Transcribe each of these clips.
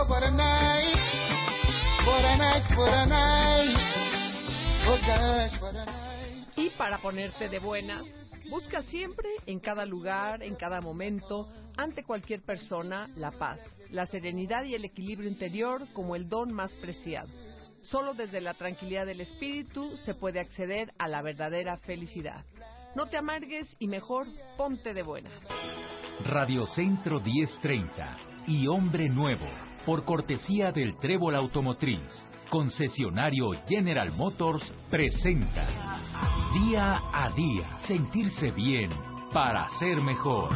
what a night. What a night, what a night. Oh gosh, what a night. Y para ponerte de buenas, busca siempre, en cada lugar, en cada momento, ante cualquier persona, la paz, la serenidad y el equilibrio interior como el don más preciado. Solo desde la tranquilidad del espíritu se puede acceder a la verdadera felicidad. No te amargues y mejor ponte de buenas. Radio Centro 1030 y Hombre Nuevo, por cortesía del Trébol Automotriz, concesionario General Motors, presenta Día a Día, sentirse bien para ser mejor.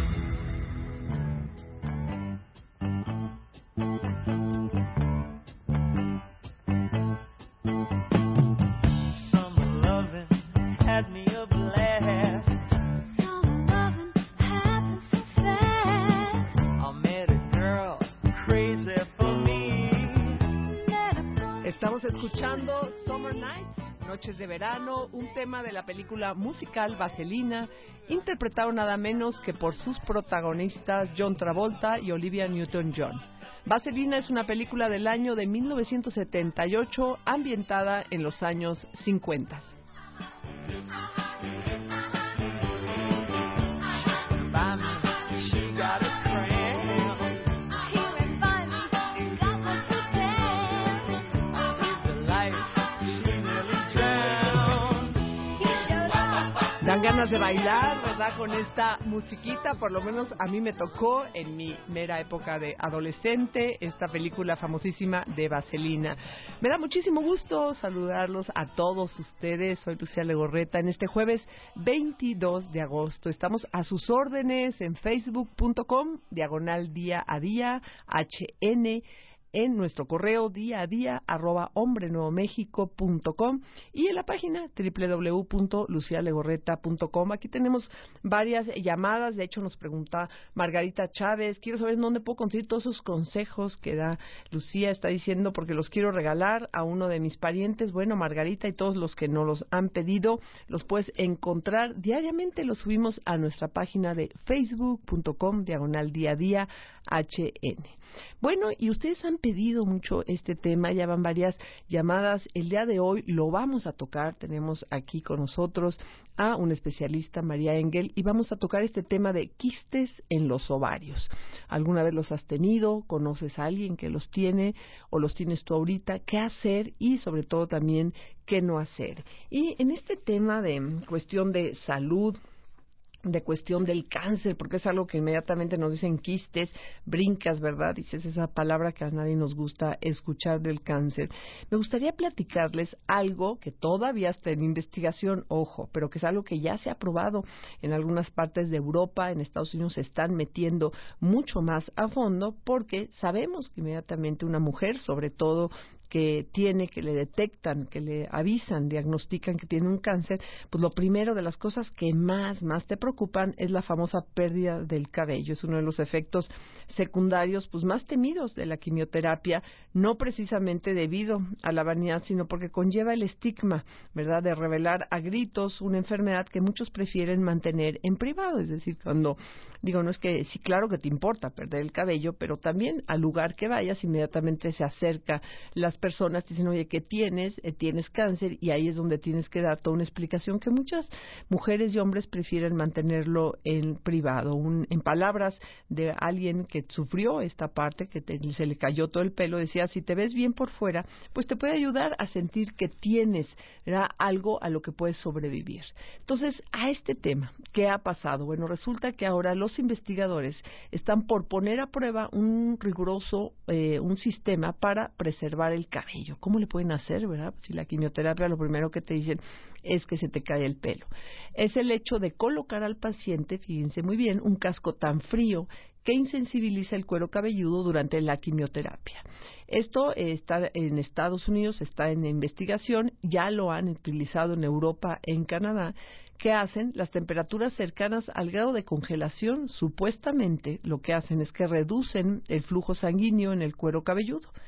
Estamos escuchando Summer Nights, Noches de Verano, un tema de la película musical Vaselina, interpretado nada menos que por sus protagonistas John Travolta y Olivia Newton-John. Vaselina es una película del año de 1978, ambientada en los años 50. Dan ganas de bailar, ¿verdad? Con esta musiquita, por lo menos a mí me tocó en mi mera época de adolescente, esta película famosísima de Vaselina. Me da muchísimo gusto saludarlos a todos ustedes. Soy Lucía Legorreta en este jueves 22 de agosto. Estamos a sus órdenes en facebook.com/día a día HN, en nuestro correo diaadía@hombrenuevomexico.com y en la página www.lucialegorreta.com. Aquí tenemos varias llamadas. De hecho, nos pregunta Margarita Chávez, quiero saber dónde puedo conseguir todos esos consejos que da Lucía. Está diciendo porque los quiero regalar a uno de mis parientes. Bueno, Margarita, y todos los que nos los han pedido, los puedes encontrar diariamente. Los subimos a nuestra página de facebook.com/diaadía HN. Bueno, y ustedes han pedido mucho este tema, ya van varias llamadas. El día de hoy lo vamos a tocar. Tenemos aquí con nosotros a un especialista, María Engel, y vamos a tocar este tema de quistes en los ovarios. ¿Alguna vez los has tenido? ¿Conoces a alguien que los tiene o los tienes tú ahorita? ¿Qué hacer? Y sobre todo también, ¿qué no hacer? Y en este tema de cuestión de salud, de cuestión del cáncer, porque es algo que inmediatamente nos dicen quistes, brincas, ¿verdad? Dices esa palabra que a nadie nos gusta escuchar, del cáncer. Me gustaría platicarles algo que todavía está en investigación, ojo, pero que es algo que ya se ha probado en algunas partes de Europa. En Estados Unidos se están metiendo mucho más a fondo, porque sabemos que inmediatamente una mujer, sobre todo que le detectan, que le avisan, diagnostican que tiene un cáncer, pues lo primero de las cosas que más te preocupan es la famosa pérdida del cabello. Es uno de los efectos secundarios pues más temidos de la quimioterapia, no precisamente debido a la vanidad, sino porque conlleva el estigma, ¿verdad?, de revelar a gritos una enfermedad que muchos prefieren mantener en privado. Es decir, cuando digo, no es que sí, claro que te importa perder el cabello, pero también al lugar que vayas inmediatamente se acerca las personas, te dicen, oye, ¿qué tienes? Tienes cáncer, y ahí es donde tienes que dar toda una explicación que muchas mujeres y hombres prefieren mantenerlo en privado. En palabras de alguien que sufrió esta parte, que se le cayó todo el pelo, decía, si te ves bien por fuera, pues te puede ayudar a sentir que tienes, ¿verdad?, algo a lo que puedes sobrevivir. Entonces, a este tema, ¿qué ha pasado? Bueno, resulta que ahora los investigadores están por poner a prueba un riguroso, un sistema para preservar el cabello. ¿Cómo le pueden hacer, verdad? Si la quimioterapia lo primero que te dicen es que se te cae el pelo. Es el hecho de colocar al paciente, fíjense muy bien, un casco tan frío que insensibiliza el cuero cabelludo durante la quimioterapia. Esto está en Estados Unidos, está en investigación, ya lo han utilizado en Europa, en Canadá. ¿Qué hacen? Las temperaturas cercanas al grado de congelación, supuestamente lo que hacen es que reducen el flujo sanguíneo en el cuero cabelludo.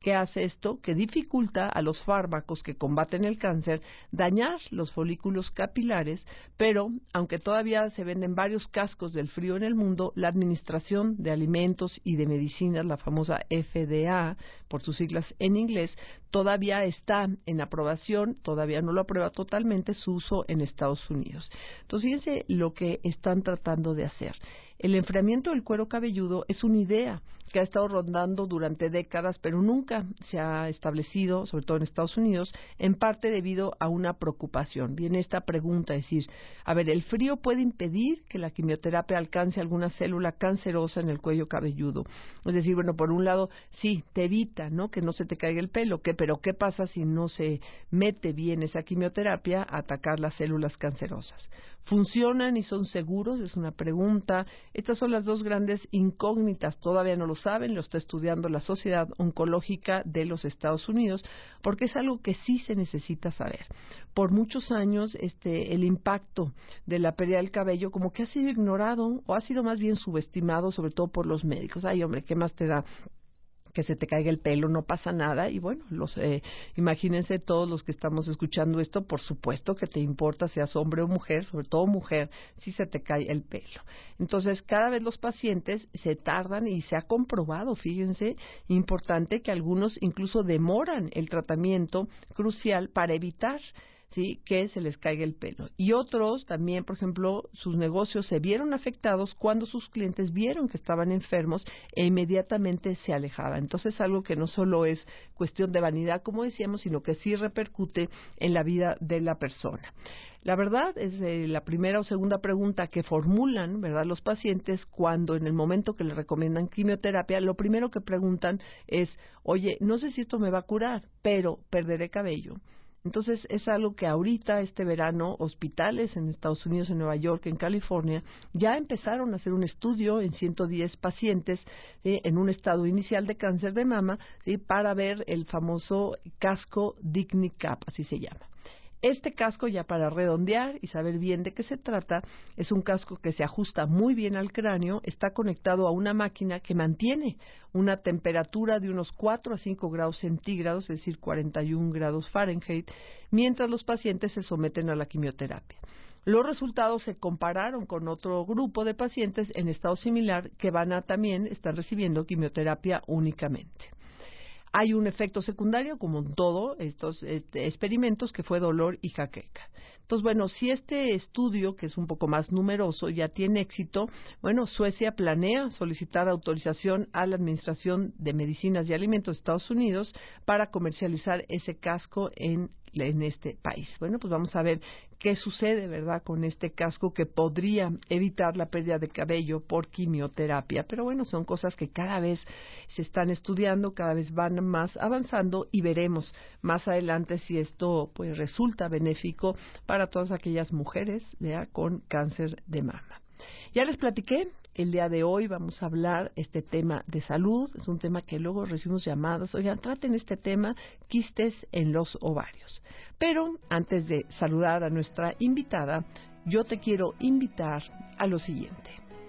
¿Qué hace esto? Que dificulta a los fármacos que combaten el cáncer dañar los folículos capilares, pero aunque todavía se venden varios cascos del frío en el mundo, la Administración de Alimentos y de Medicinas, la famosa FDA, por sus siglas en inglés, todavía está en aprobación, todavía no lo aprueba totalmente su uso en Estados Unidos. Entonces, fíjense lo que están tratando de hacer. El enfriamiento del cuero cabelludo es una idea que ha estado rondando durante décadas, pero nunca se ha establecido, sobre todo en Estados Unidos, en parte debido a una preocupación. Viene esta pregunta, es decir, a ver, ¿el frío puede impedir que la quimioterapia alcance alguna célula cancerosa en el cuello cabelludo? Es decir, bueno, por un lado, sí, te evita, ¿no?, que no se te caiga el pelo, pero ¿qué pasa si no se mete bien esa quimioterapia a atacar las células cancerosas? ¿Funcionan y son seguros? Es una pregunta. Estas son las dos grandes incógnitas. Todavía no lo saben, lo está estudiando la Sociedad Oncológica de los Estados Unidos, porque es algo que sí se necesita saber. Por muchos años, el impacto de la pérdida del cabello como que ha sido ignorado o ha sido más bien subestimado, sobre todo por los médicos. Ay, hombre, ¿qué más te da que se te caiga el pelo? No pasa nada. Y bueno, imagínense todos los que estamos escuchando esto, por supuesto que te importa, seas hombre o mujer, sobre todo mujer, si se te cae el pelo. Entonces, cada vez los pacientes se tardan y se ha comprobado, fíjense, importante que algunos incluso demoran el tratamiento crucial para evitar, ¿sí?, que se les caiga el pelo. Y otros también, por ejemplo, sus negocios se vieron afectados cuando sus clientes vieron que estaban enfermos e inmediatamente se alejaban. Entonces, algo que no solo es cuestión de vanidad, como decíamos, sino que sí repercute en la vida de la persona. La verdad es la primera o segunda pregunta que formulan, ¿verdad?, los pacientes cuando en el momento que les recomiendan quimioterapia, lo primero que preguntan es, oye, no sé si esto me va a curar, pero perderé cabello. Entonces, es algo que ahorita, este verano, hospitales en Estados Unidos, en Nueva York, en California, ya empezaron a hacer un estudio en 110 pacientes, ¿sí?, en un estado inicial de cáncer de mama, ¿sí?, para ver el famoso casco DigniCap, así se llama. Este casco, ya para redondear y saber bien de qué se trata, es un casco que se ajusta muy bien al cráneo, está conectado a una máquina que mantiene una temperatura de unos 4 a 5 grados centígrados, es decir, 41 grados Fahrenheit, mientras los pacientes se someten a la quimioterapia. Los resultados se compararon con otro grupo de pacientes en estado similar que también están recibiendo quimioterapia únicamente. Hay un efecto secundario, como en todos estos experimentos, que fue dolor y jaqueca. Entonces, bueno, si este estudio, que es un poco más numeroso, ya tiene éxito, bueno, Suecia planea solicitar autorización a la Administración de Medicinas y Alimentos de Estados Unidos para comercializar ese casco en este país. Bueno, pues vamos a ver qué sucede, ¿verdad?, con este casco que podría evitar la pérdida de cabello por quimioterapia. Pero bueno, son cosas que cada vez se están estudiando, cada vez van más avanzando y veremos más adelante si esto pues resulta benéfico para todas aquellas mujeres, ¿verdad?, con cáncer de mama. Ya les platiqué, el día de hoy vamos a hablar este tema de salud, es un tema que luego recibimos llamadas, oigan, traten este tema, quistes en los ovarios. Pero antes de saludar a nuestra invitada, yo te quiero invitar a lo siguiente,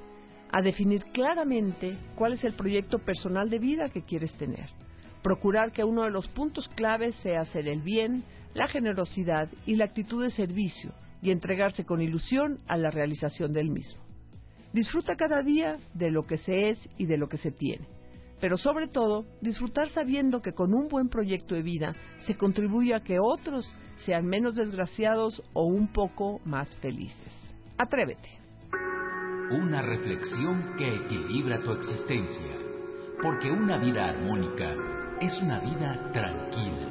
a definir claramente cuál es el proyecto personal de vida que quieres tener. Procurar que uno de los puntos claves sea hacer el bien, la generosidad y la actitud de servicio y entregarse con ilusión a la realización del mismo. Disfruta cada día de lo que se es y de lo que se tiene, pero sobre todo disfrutar sabiendo que con un buen proyecto de vida se contribuye a que otros sean menos desgraciados o un poco más felices. Atrévete. Una reflexión que equilibra tu existencia, porque una vida armónica es una vida tranquila.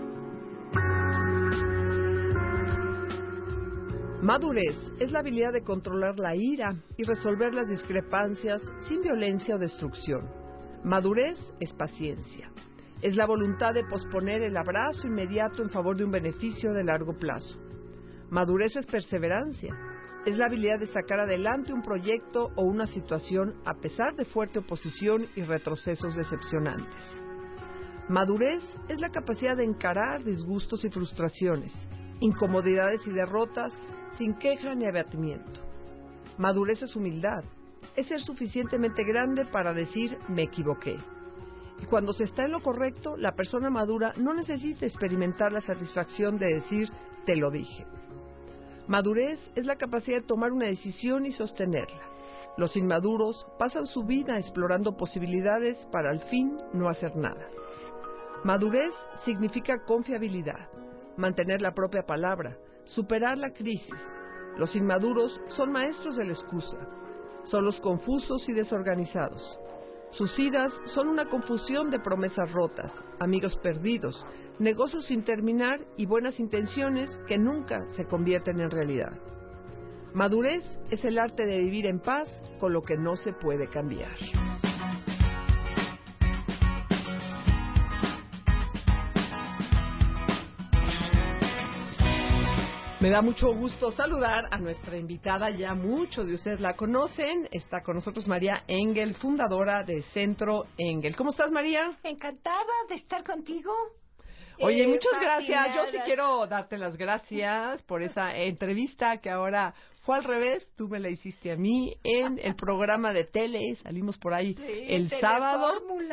Madurez es la habilidad de controlar la ira y resolver las discrepancias sin violencia o destrucción. Madurez es paciencia. Es la voluntad de posponer el abrazo inmediato en favor de un beneficio de largo plazo. Madurez es perseverancia. Es la habilidad de sacar adelante un proyecto o una situación a pesar de fuerte oposición y retrocesos decepcionantes. Madurez es la capacidad de encarar disgustos y frustraciones, incomodidades y derrotas sin queja ni abatimiento. Madurez es humildad, es ser suficientemente grande para decir me equivoqué. Y cuando se está en lo correcto, la persona madura no necesita experimentar la satisfacción de decir, te lo dije. Madurez es la capacidad de tomar una decisión y sostenerla. Los inmaduros pasan su vida explorando posibilidades para al fin no hacer nada. Madurez significa confiabilidad, mantener la propia palabra, superar la crisis. Los inmaduros son maestros de la excusa, son los confusos y desorganizados. Sus idas son una confusión de promesas rotas, amigos perdidos, negocios sin terminar y buenas intenciones que nunca se convierten en realidad. Madurez es el arte de vivir en paz con lo que no se puede cambiar. Me da mucho gusto saludar a nuestra invitada, ya muchos de ustedes la conocen. Está con nosotros María Engel, fundadora de Centro Engel. ¿Cómo estás, María? Encantada de estar contigo. Oye, muchas Fascinada. gracias. Yo sí quiero darte las gracias por esa entrevista que ahora fue al revés. Tú me la hiciste a mí en el programa de tele. Salimos por ahí el sábado.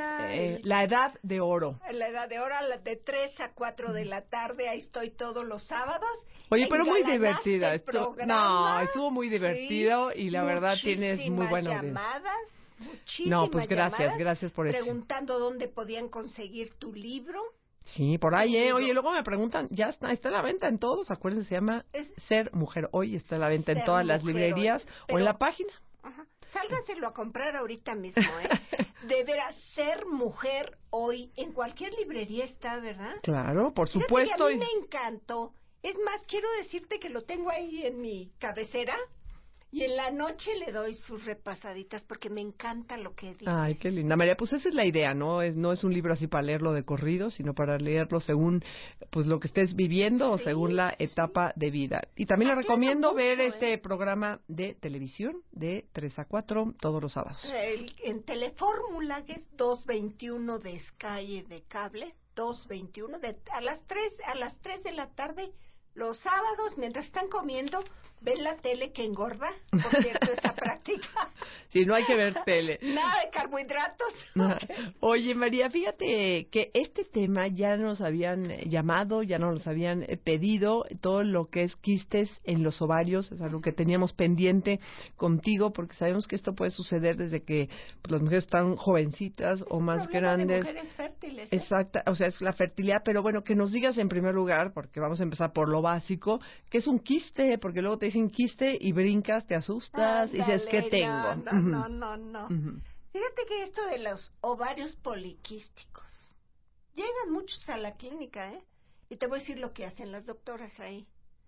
La Edad de Oro. La Edad de Oro, de 3 a 4 de la tarde. Ahí estoy todos los sábados. Oye, pero muy Engalanaste divertida. el programa. No, estuvo muy divertido y la verdad tienes muy buena audiencia. llamadas. Muchísimas No, pues gracias, llamadas, gracias por eso. Preguntando dónde podían conseguir tu libro. Sí, por ahí, Oye, luego me preguntan, ya está a la venta en todos, acuérdense, se llama Ser Mujer Hoy, está a la venta en todas las librerías o en la página. Ajá. Sálganselo a comprar ahorita mismo, De veras, Ser Mujer Hoy, en cualquier librería está, ¿verdad? Claro, por Fíjate supuesto. que a mí me encantó. Es más, quiero decirte que lo tengo ahí en mi cabecera. Y en la noche le doy sus repasaditas porque me encanta lo que dice. Ay, qué linda. María, pues esa es la idea, ¿no? No es un libro así para leerlo de corrido, sino para leerlo según pues lo que estés viviendo o según la etapa de vida. Y también le recomiendo mucho, ver este programa de televisión de 3 a 4 todos los sábados. En Telefórmula, que es 2:21 de Sky de cable, 2:21 a las 3 de la tarde. Los sábados, mientras están comiendo, ven la tele que engorda. Por cierto, esa práctica. Sí, no hay que ver tele. Nada de carbohidratos. Oye, María, fíjate que este tema ya nos habían llamado, ya nos habían pedido, todo lo que es quistes en los ovarios, es algo que teníamos pendiente contigo, porque sabemos que esto puede suceder desde que pues, las mujeres están jovencitas o más grandes. De mujeres fértiles. Exacta, o sea, es la fertilidad, pero bueno, que nos digas en primer lugar, porque vamos a empezar por lo básico, que es un quiste, porque luego te dicen quiste y brincas, te asustas y dices, ¿qué tengo? No. Fíjate que esto de los ovarios poliquísticos, llegan muchos a la clínica, y te voy a decir lo que hacen las doctoras ahí.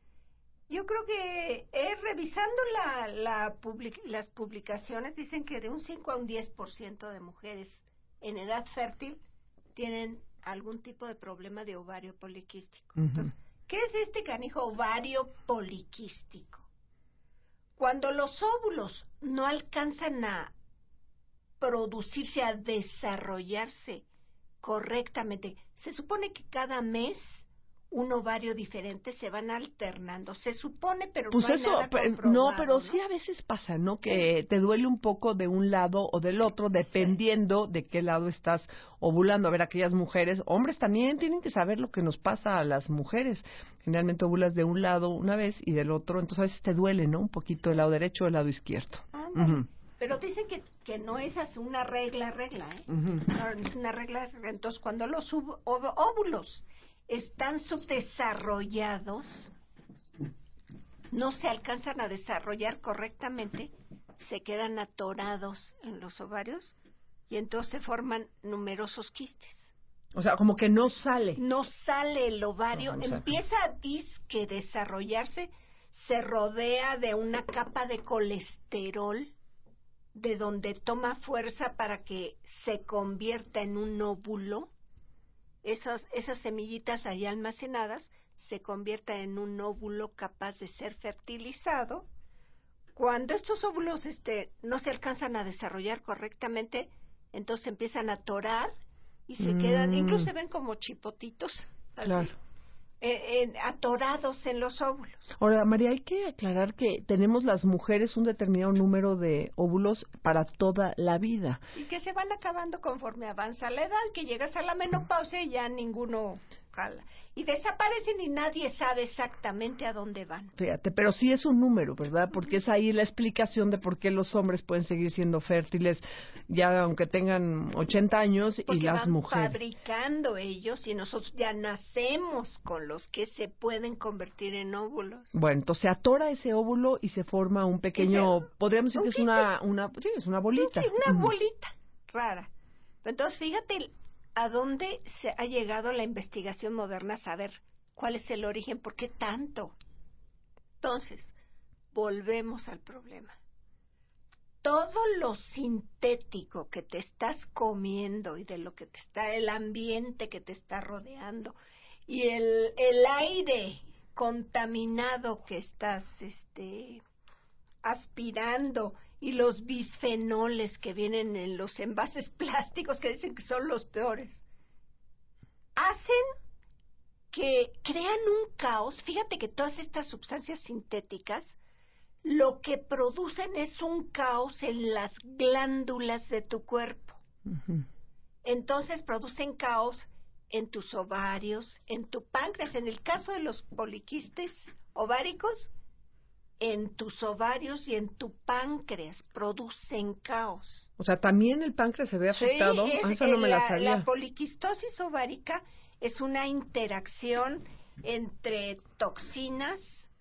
Yo creo que revisando las publicaciones, dicen que de un 5 a un 10% de mujeres en edad fértil tienen algún tipo de problema de ovario poliquístico. Entonces, ¿qué es este canijo ovario poliquístico? Cuando los óvulos no alcanzan a producirse, a desarrollarse correctamente, se supone que cada mes un ovario diferente se van alternando. Se supone, pero pues no hay eso, nada comprobado, pero sí a veces pasa, ¿no? Que te duele un poco de un lado o del otro, dependiendo de qué lado estás ovulando. A ver, aquellas mujeres, hombres también tienen que saber lo que nos pasa a las mujeres. Generalmente ovulas de un lado una vez y del otro, entonces a veces te duele, ¿no? Un poquito el lado derecho o el lado izquierdo. Pero dicen que no es así una regla, No es una regla. Entonces, cuando los óvulos están subdesarrollados, no se alcanzan a desarrollar correctamente, se quedan atorados en los ovarios y entonces se forman numerosos quistes. O sea, como que no sale. No sale el ovario, empieza a disque desarrollarse, se rodea de una capa de colesterol, de donde toma fuerza para que se convierta en un óvulo. Esas semillitas ahí almacenadas se convierten en un óvulo capaz de ser fertilizado. Cuando estos óvulos no se alcanzan a desarrollar correctamente, entonces empiezan a atorar y se quedan, incluso se ven como chipotitos. Así. Claro. atorados en los óvulos. Ahora, María, hay que aclarar que tenemos las mujeres un determinado número de óvulos para toda la vida. Y que se van acabando conforme avanza la edad, que llegas a la menopausia y ya ninguno jala. Y desaparecen y nadie sabe exactamente a dónde van. Fíjate, pero sí es un número, ¿verdad? Porque es ahí la explicación de por qué los hombres pueden seguir siendo fértiles ya aunque tengan 80 años Porque y las van mujeres. fabricando ellos y nosotros ya nacemos con los que se pueden convertir en óvulos. Bueno, entonces se atora ese óvulo y se forma un pequeño, podríamos decir que es una sí, es una bolita. Sí, una bolita rara. Entonces, fíjate a dónde se ha llegado la investigación moderna a saber cuál es el origen, por qué tanto. Entonces, volvemos al problema. Todo lo sintético que te estás comiendo y de lo que te está, el ambiente que te está rodeando y el aire contaminado que estás aspirando y los bisfenoles que vienen en los envases plásticos que dicen que son los peores, hacen que crean un caos. Fíjate que todas estas sustancias sintéticas lo que producen es un caos en las glándulas de tu cuerpo. Uh-huh. Entonces producen caos en tus ovarios, en tu páncreas. En el caso de los poliquistes ováricos, en tus ovarios y en tu páncreas producen caos. O sea, también el páncreas se ve afectado. Sí, Esa no me la sabía. La poliquistosis ovárica es una interacción entre toxinas,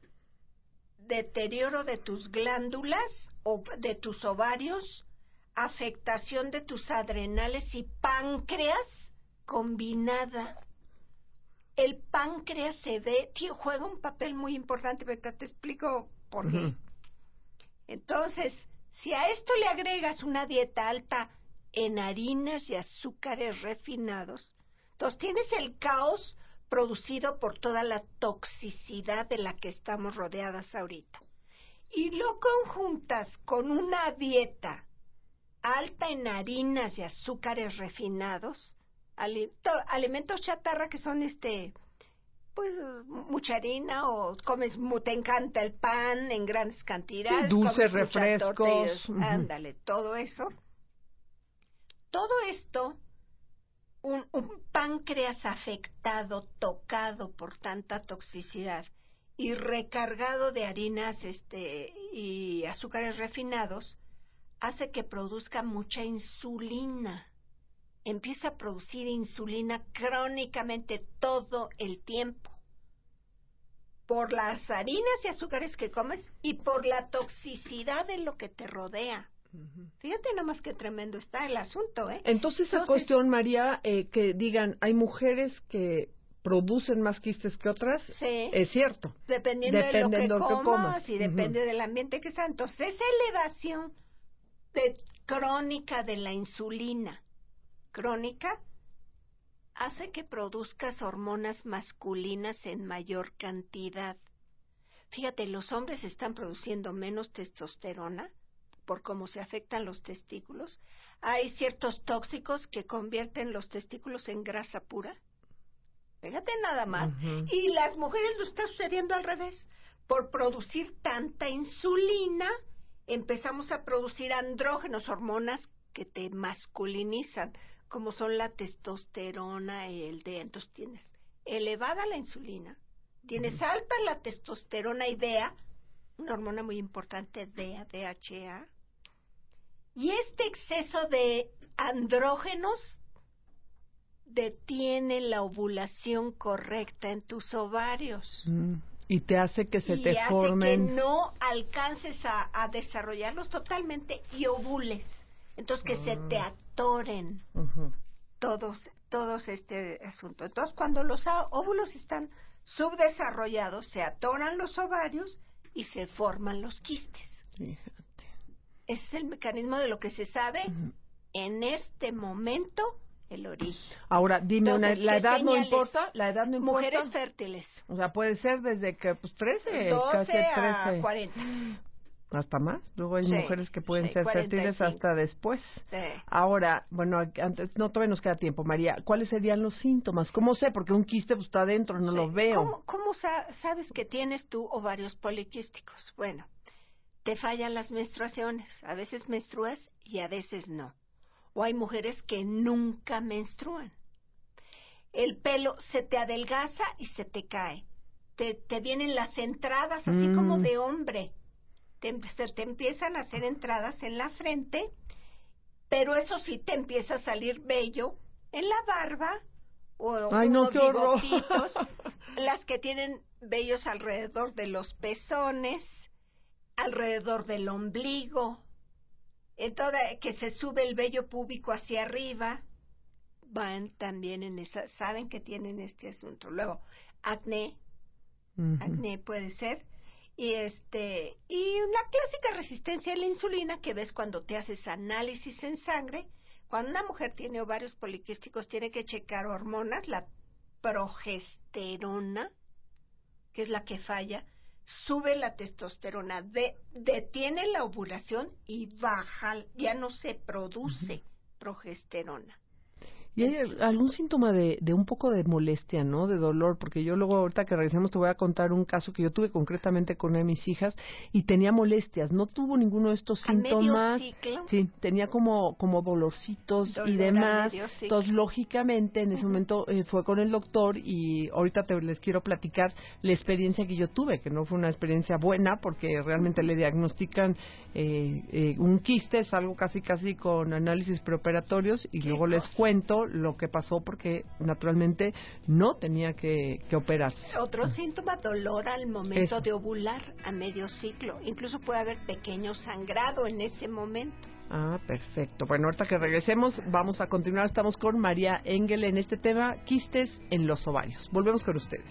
deterioro de tus glándulas o de tus ovarios, afectación de tus adrenales y páncreas combinada. El páncreas juega un papel muy importante, pero te explico por qué. Uh-huh. Entonces, si a esto le agregas una dieta alta en harinas y azúcares refinados, entonces tienes el caos producido por toda la toxicidad de la que estamos rodeadas ahorita. Y lo conjuntas con una dieta alta en harinas y azúcares refinados, alimentos chatarra que son pues mucha harina, o te encanta el pan en grandes cantidades, dulces, refrescos, ándale, todo eso. Todo esto, un páncreas afectado, tocado por tanta toxicidad y recargado de harinas y azúcares refinados, hace que produzca mucha insulina. Empieza a producir insulina crónicamente todo el tiempo, por las harinas y azúcares que comes y por la toxicidad de lo que te rodea. Uh-huh. Fíjate nada más que tremendo está el asunto, ¿eh? Entonces, esa cuestión, María, que digan, hay mujeres que producen más quistes que otras, sí, es cierto. Dependiendo de lo que comas y depende del ambiente que está. Entonces, esa elevación crónica de la insulina, crónica, hace que produzcas hormonas masculinas en mayor cantidad. Fíjate, los hombres están produciendo menos testosterona por cómo se afectan los testículos. Hay ciertos tóxicos que convierten los testículos en grasa pura. Fíjate nada más. Uh-huh. Y las mujeres lo está sucediendo al revés. Por producir tanta insulina, empezamos a producir andrógenos, hormonas que te masculinizan, como son la testosterona y el DHA. Entonces tienes elevada la insulina, tienes alta la testosterona y DHA, una hormona muy importante, DHA, y este exceso de andrógenos detiene la ovulación correcta en tus ovarios. Y te hace que se te formen. Y hace que no alcances a desarrollarlos totalmente y ovules. Entonces, que se te atoren todos este asunto. Entonces, cuando los óvulos están subdesarrollados, se atoran los ovarios y se forman los quistes. Fíjate. Ese es el mecanismo de lo que se sabe en este momento, el origen. Ahora, dime, entonces, ¿la edad no importa? ¿La edad no importa? Mujeres fértiles. O sea, puede ser desde que, 13, 12 casi 13. a 40. Hasta más. Luego hay Sí, mujeres que pueden sí, ser fértiles 45. hasta después. Sí. Ahora, bueno, antes, no, todavía nos queda tiempo, María. ¿Cuáles serían los síntomas? ¿Cómo sé? Porque un quiste pues, está adentro, no lo veo. ¿Cómo sabes que tienes tú ovarios poliquísticos? Bueno, te fallan las menstruaciones. A veces menstruas y a veces no. O hay mujeres que nunca menstruan. El pelo se te adelgaza y se te cae. Te vienen las entradas así como de hombre. Se te empiezan a hacer entradas en la frente, pero eso sí te empieza a salir vello en la barba o Ay, no, unos qué horror. bigotitos, las que tienen vellos alrededor de los pezones, alrededor del ombligo, entonces que se sube el vello púbico hacia arriba, van también en esa, saben que tienen este asunto. Luego, acné puede ser, y una clásica resistencia a la insulina que ves cuando te haces análisis en sangre. Cuando una mujer tiene ovarios poliquísticos tiene que checar hormonas, la progesterona, que es la que falla, sube la testosterona, detiene la ovulación y baja, ya no se produce progesterona. ¿Y hay algún síntoma de un poco de molestia, no? De dolor, porque yo luego, ahorita que regresemos, te voy a contar un caso que yo tuve concretamente con una de mis hijas y tenía molestias. No tuvo ninguno de estos síntomas. ¿A medio ciclo? Sí, tenía como dolorcitos y demás. Entonces, lógicamente, en ese momento fue con el doctor y ahorita les quiero platicar la experiencia que yo tuve, que no fue una experiencia buena porque realmente le diagnostican un quiste, es algo casi con análisis preoperatorios y luego les cuento lo que pasó porque naturalmente no tenía que operarse. Otro síntoma, dolor al momento de ovular a medio ciclo. Incluso puede haber pequeño sangrado en ese momento. Ah, perfecto. Bueno, ahorita que regresemos vamos a continuar. Estamos con María Engel en este tema, quistes en los ovarios. Volvemos con ustedes.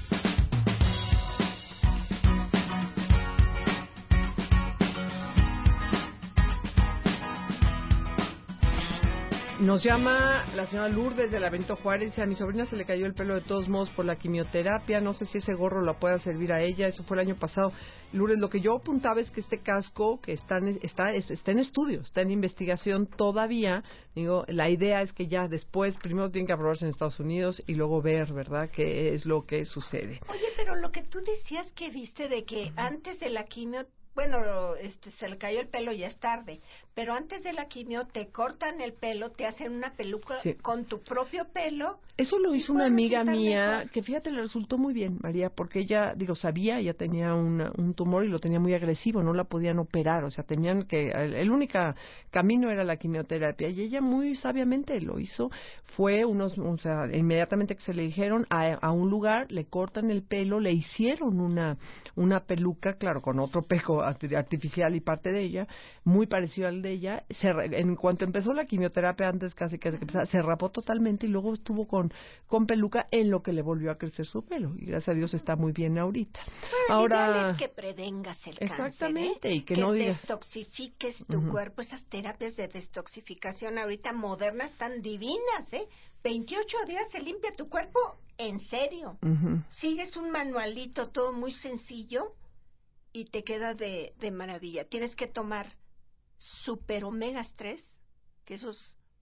Nos llama la señora Lourdes de la Benito Juárez. Dice, a mi sobrina se le cayó el pelo de todos modos por la quimioterapia. No sé si ese gorro la pueda servir a ella. Eso fue el año pasado. Lourdes, lo que yo apuntaba es que este casco que está en estudio, está en investigación todavía. Digo, la idea es que ya después, primero tienen que aprobarse en Estados Unidos y luego ver, ¿verdad?, qué es lo que sucede. Oye, pero lo que tú decías que viste de que antes de la quimio, bueno, se le cayó el pelo, ya es tarde, pero antes de la quimio te cortan el pelo, te hacen una peluca con tu propio pelo. Eso lo hizo una amiga mía, que fíjate, le resultó muy bien, María, porque ella, sabía, ella tenía un tumor y lo tenía muy agresivo, no la podían operar, o sea, tenían que, el único camino era la quimioterapia, y ella muy sabiamente lo hizo, fue inmediatamente que se le dijeron a un lugar, le cortan el pelo, le hicieron una peluca, claro, con otro pelo artificial y parte de ella, muy parecido al de ella. En cuanto empezó la quimioterapia, antes casi que empezara, se rapó totalmente y luego estuvo con peluca en lo que le volvió a crecer su pelo, y gracias a Dios está muy bien ahorita. Ahora es que prevengas el exactamente, cáncer, y que no digas, destoxifiques tu cuerpo. Esas terapias de destoxificación ahorita modernas están divinas, 28 días se limpia tu cuerpo en serio. Sigues un manualito todo muy sencillo y te queda de maravilla. Tienes que tomar super omegas 3, que esos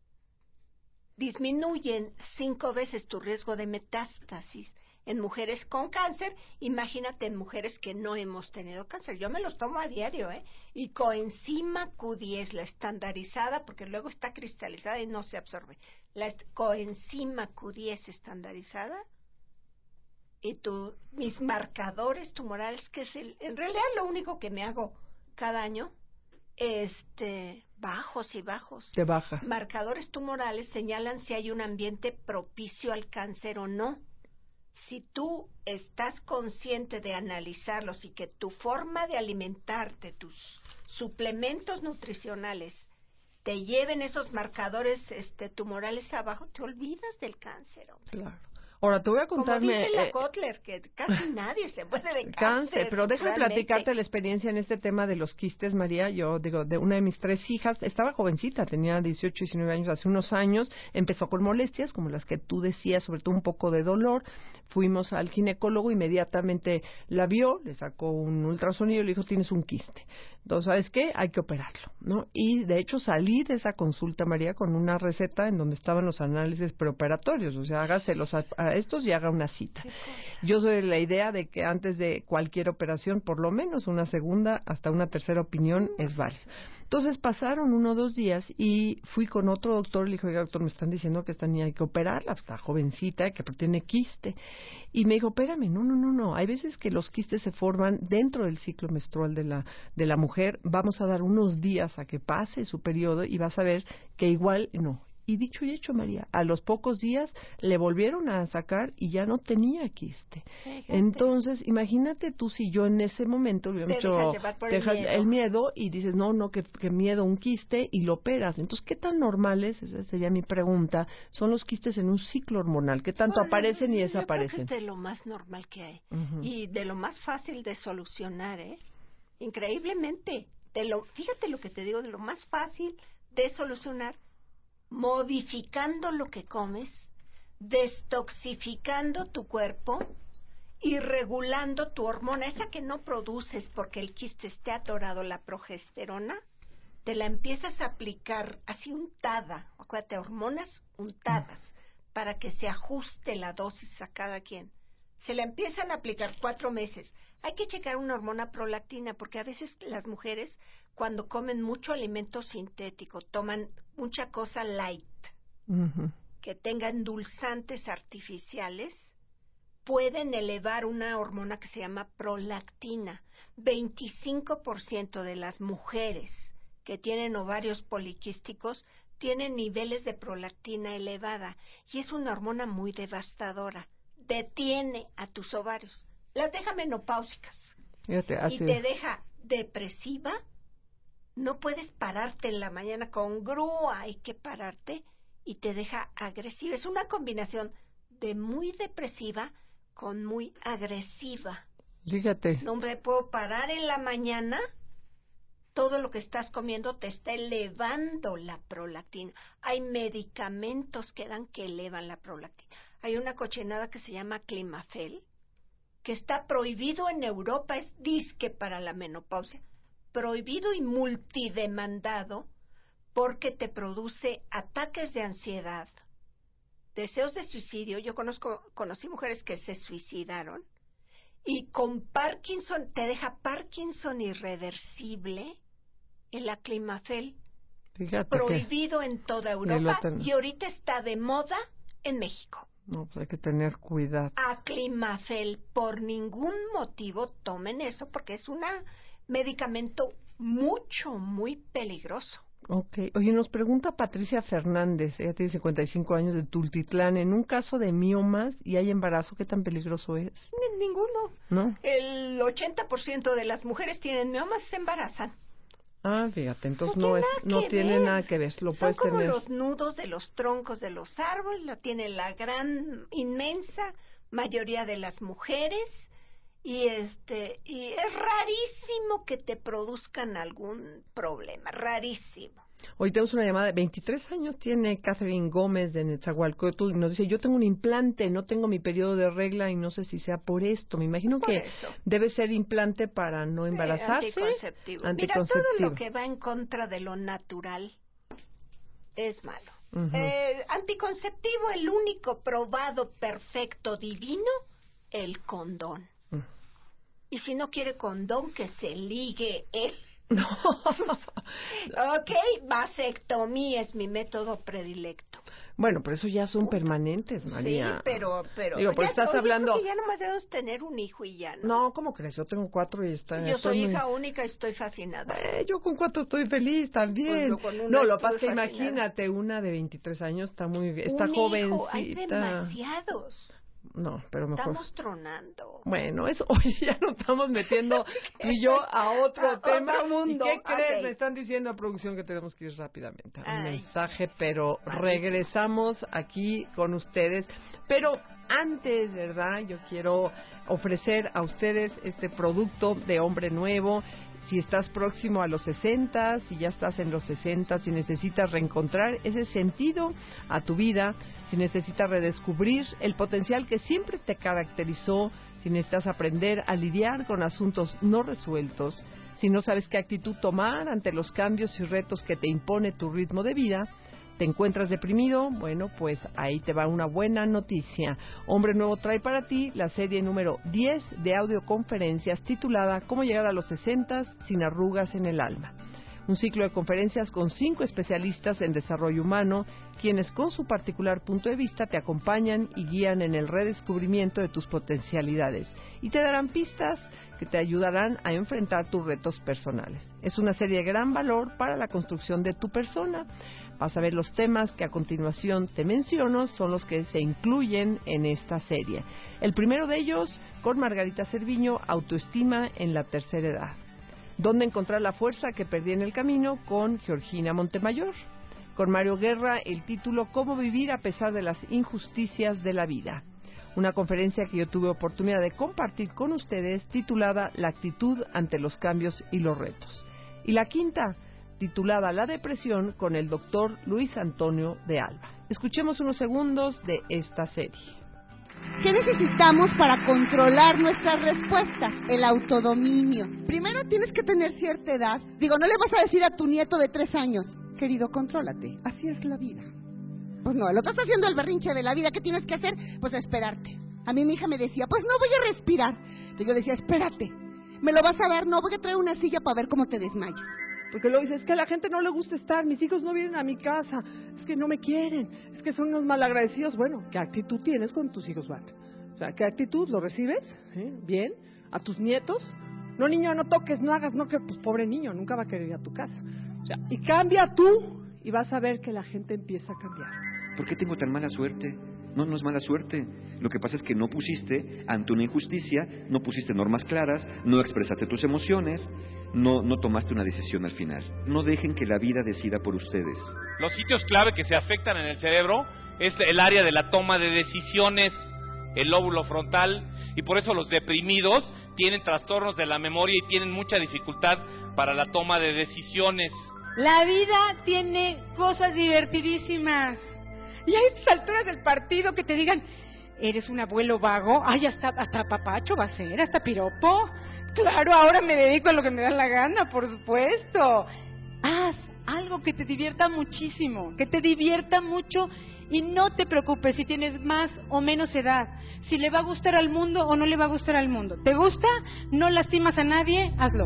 disminuyen 5 veces tu riesgo de metástasis en mujeres con cáncer. Imagínate en mujeres que no hemos tenido cáncer. Yo me los tomo a diario, y coenzima Q10, la estandarizada, porque luego está cristalizada y no se absorbe. La coenzima Q10 estandarizada y mis marcadores tumorales, que es en realidad lo único que me hago cada año, bajos y bajos. Te baja. Marcadores tumorales señalan si hay un ambiente propicio al cáncer o no. Si tú estás consciente de analizarlos y que tu forma de alimentarte, tus suplementos nutricionales te lleven esos marcadores tumorales abajo, te olvidas del cáncer, hombre. Claro. Ahora, te voy a contarme... Como dice la Kotler, que casi nadie se muere de cáncer. Pero déjame realmente. platicarte la experiencia en este tema de los quistes, María. Yo digo, de una de mis 3 hijas, estaba jovencita, tenía 18, 19 años, hace unos años, empezó con molestias, como las que tú decías, sobre todo un poco de dolor. Fuimos al ginecólogo, inmediatamente la vio, le sacó un ultrasonido y le dijo, tienes un quiste. Entonces, ¿sabes qué? Hay que operarlo, ¿no? Y, de hecho, salí de esa consulta, María, con una receta en donde estaban los análisis preoperatorios, o sea, hágaselos a estos y haga una cita. Yo soy de la idea de que antes de cualquier operación, por lo menos una segunda hasta una tercera opinión es válida. Entonces pasaron 1 o 2 días y fui con otro doctor, le dije, oiga, doctor, me están diciendo que esta niña hay que operarla, está jovencita, que tiene quiste. Y me dijo, espérame, no, hay veces que los quistes se forman dentro del ciclo menstrual de la mujer, vamos a dar unos días a que pase su periodo y vas a ver que igual no. Y dicho y hecho, María, a los pocos días le volvieron a sacar y ya no tenía quiste. Fíjate. Entonces, imagínate tú si yo en ese momento le hubiera hecho el miedo y dices, no, que miedo, un quiste, y lo operas. Entonces, ¿qué tan normales, esa sería mi pregunta, son los quistes en un ciclo hormonal? ¿Qué tanto aparecen y desaparecen? Yo creo que es de lo más normal que hay. Y de lo más fácil de solucionar, increíblemente. Fíjate lo que te digo, de lo más fácil de solucionar, modificando lo que comes, destoxificando tu cuerpo y regulando tu hormona, esa que no produces porque el quiste esté atorado, la progesterona, te la empiezas a aplicar así untada, acuérdate, hormonas untadas, para que se ajuste la dosis a cada quien. Se la empiezan a aplicar 4 meses. Hay que checar una hormona prolactina, porque a veces las mujeres, cuando comen mucho alimento sintético, toman mucha cosa light, que tenga endulzantes artificiales, pueden elevar una hormona que se llama prolactina. 25% de las mujeres que tienen ovarios poliquísticos tienen niveles de prolactina elevada, y es una hormona muy devastadora. Detiene a tus ovarios, las deja menopáusicas. Fíjate, y te deja depresiva. No puedes pararte en la mañana, con grúa hay que pararte, y te deja agresiva. Es una combinación de muy depresiva con muy agresiva. Fíjate. No me puedo parar en la mañana, todo lo que estás comiendo te está elevando la prolactina. Hay medicamentos que dan que elevan la prolactina. Hay una cochinada que se llama Climafel, que está prohibido en Europa, es disque para la menopausia, prohibido y multidemandado porque te produce ataques de ansiedad, deseos de suicidio. Yo conocí mujeres que se suicidaron, y con Parkinson, te deja Parkinson irreversible, el Aclimafel, prohibido en toda Europa, y ahorita está de moda en México. No, pues hay que tener cuidado. Aclimafel, por ningún motivo tomen eso, porque es un medicamento muy peligroso. Okay. Oye, nos pregunta Patricia Fernández, ella tiene 55 años, de Tultitlán, en un caso de miomas y hay embarazo, ¿qué tan peligroso es? Ninguno. ¿No? El 80% de las mujeres tienen miomas, se embarazan. Ah, fíjate, entonces no tiene nada que ver. Lo puedes Son como tener. Los nudos de los troncos de los árboles, la tiene la gran, inmensa mayoría de las mujeres, y es rarísimo que te produzcan algún problema, rarísimo. Hoy tenemos una llamada de 23 años, tiene Catherine Gómez de Netzahualcóyotl, y nos dice, yo tengo un implante, no tengo mi periodo de regla y no sé si sea por esto. Me imagino que debe ser implante para no embarazarse. Anticonceptivo. Mira, todo lo que va en contra de lo natural es malo. Anticonceptivo, el único probado perfecto divino, el condón. Y si no quiere condón, que se ligue él. No. Vasectomía es mi método predilecto. Bueno, pero eso ya son permanentes, María. Sí, pero digo, pues estás hablando. Ya nomás debemos tener un hijo y ya, ¿no? No, ¿cómo crees? Yo tengo 4 y está. Yo soy hija única y estoy fascinada. Yo con 4 estoy feliz también. Pues no, lo que pasa es que imagínate, una de 23 años está muy, está jovencita. Hay demasiados. No, pero mejor. Estamos tronando. Bueno, eso, oye, ya nos estamos metiendo tú y yo a otro tema. Otro mundo. ¿Y qué crees? Okay. Me están diciendo a producción que tenemos que ir rápidamente a un Ay. mensaje, pero regresamos aquí con ustedes. Pero antes, ¿verdad? Yo quiero ofrecer a ustedes este producto de Hombre Nuevo. Si estás próximo a los 60, si ya estás en los 60, si necesitas reencontrar ese sentido a tu vida, si necesitas redescubrir el potencial que siempre te caracterizó, si necesitas aprender a lidiar con asuntos no resueltos, si no sabes qué actitud tomar ante los cambios y retos que te impone tu ritmo de vida, ¿te encuentras deprimido? Bueno, pues ahí te va una buena noticia. Hombre Nuevo trae para ti la serie número 10 de audioconferencias titulada ¿Cómo llegar a los 60 sin arrugas en el alma? Un ciclo de conferencias con 5 especialistas en desarrollo humano, quienes con su particular punto de vista te acompañan y guían en el redescubrimiento de tus potencialidades y te darán pistas que te ayudarán a enfrentar tus retos personales. Es una serie de gran valor para la construcción de tu persona. Vas a ver los temas que a continuación te menciono, son los que se incluyen en esta serie. El primero de ellos, con Margarita Cerviño, autoestima en la tercera edad. ¿Dónde encontrar la fuerza que perdí en el camino? Con Georgina Montemayor. Con Mario Guerra, el título ¿Cómo vivir a pesar de las injusticias de la vida? Una conferencia que yo tuve oportunidad de compartir con ustedes, titulada La actitud ante los cambios y los retos. Y la quinta, titulada La depresión, con el doctor Luis Antonio de Alba. Escuchemos unos segundos de esta serie. ¿Qué necesitamos para controlar nuestras respuestas? El autodominio. Primero tienes que tener cierta edad. Digo, no le vas a decir a tu nieto de 3 años, querido, contrólate, así es la vida. Pues no, el otro está haciendo el berrinche de la vida. ¿Qué tienes que hacer? Pues esperarte. A mí mi hija me decía, pues no voy a respirar. Entonces yo decía, espérate, ¿me lo vas a dar? No, voy a traer una silla para ver cómo te desmayas. Porque luego dices, es que a la gente no le gusta estar, mis hijos no vienen a mi casa, es que no me quieren, es que son unos malagradecidos. Bueno, ¿qué actitud tienes con tus hijos, Bat? O sea, ¿qué actitud? ¿Lo recibes? ¿Bien? ¿A tus nietos? No, niño, no toques, no hagas, no, que pues pobre niño, nunca va a querer ir a tu casa. O sea, y cambia tú y vas a ver que la gente empieza a cambiar. ¿Por qué tengo tan mala suerte? No, no es mala suerte. Lo que pasa es que no pusiste, ante una injusticia, no pusiste normas claras, no expresaste tus emociones, no tomaste una decisión al final. No dejen que la vida decida por ustedes. Los sitios clave que se afectan en el cerebro es el área de la toma de decisiones, el lóbulo frontal, y por eso los deprimidos tienen trastornos de la memoria y tienen mucha dificultad para la toma de decisiones. La vida tiene cosas divertidísimas. Y hay estas alturas del partido que te digan, eres un abuelo vago, ay, hasta papacho va a ser, hasta piropo. Claro, ahora me dedico a lo que me da la gana, por supuesto. Haz algo que te divierta muchísimo, que te divierta mucho y no te preocupes si tienes más o menos edad, si le va a gustar al mundo o no le va a gustar al mundo. ¿Te gusta? No lastimas a nadie, hazlo.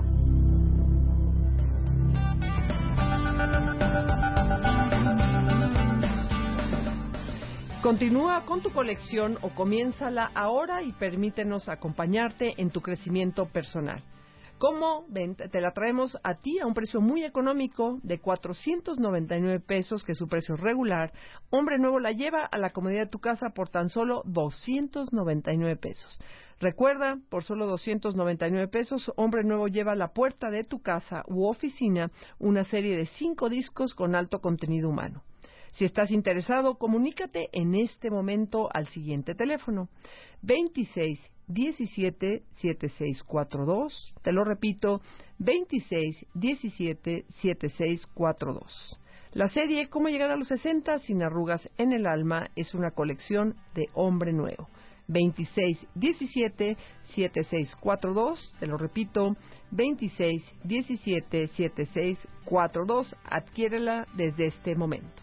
Continúa con tu colección o comiénzala ahora y permítenos acompañarte en tu crecimiento personal. ¿Cómo? Ven, te la traemos a ti a un precio muy económico de 499 pesos, que es su precio regular. Hombre Nuevo la lleva a la comodidad de tu casa por tan solo 299 pesos. Recuerda, por solo 299 pesos, Hombre Nuevo lleva a la puerta de tu casa u oficina una serie de 5 discos con alto contenido humano. Si estás interesado, comunícate en este momento al siguiente teléfono: 26 17 7642. Te lo repito, 26 17 7642. La serie ¿Cómo llegar a los 60 sin arrugas en el alma? Es una colección de Hombre Nuevo. 26 17 7642. Te lo repito, 26 17 7642. Adquiérela desde este momento.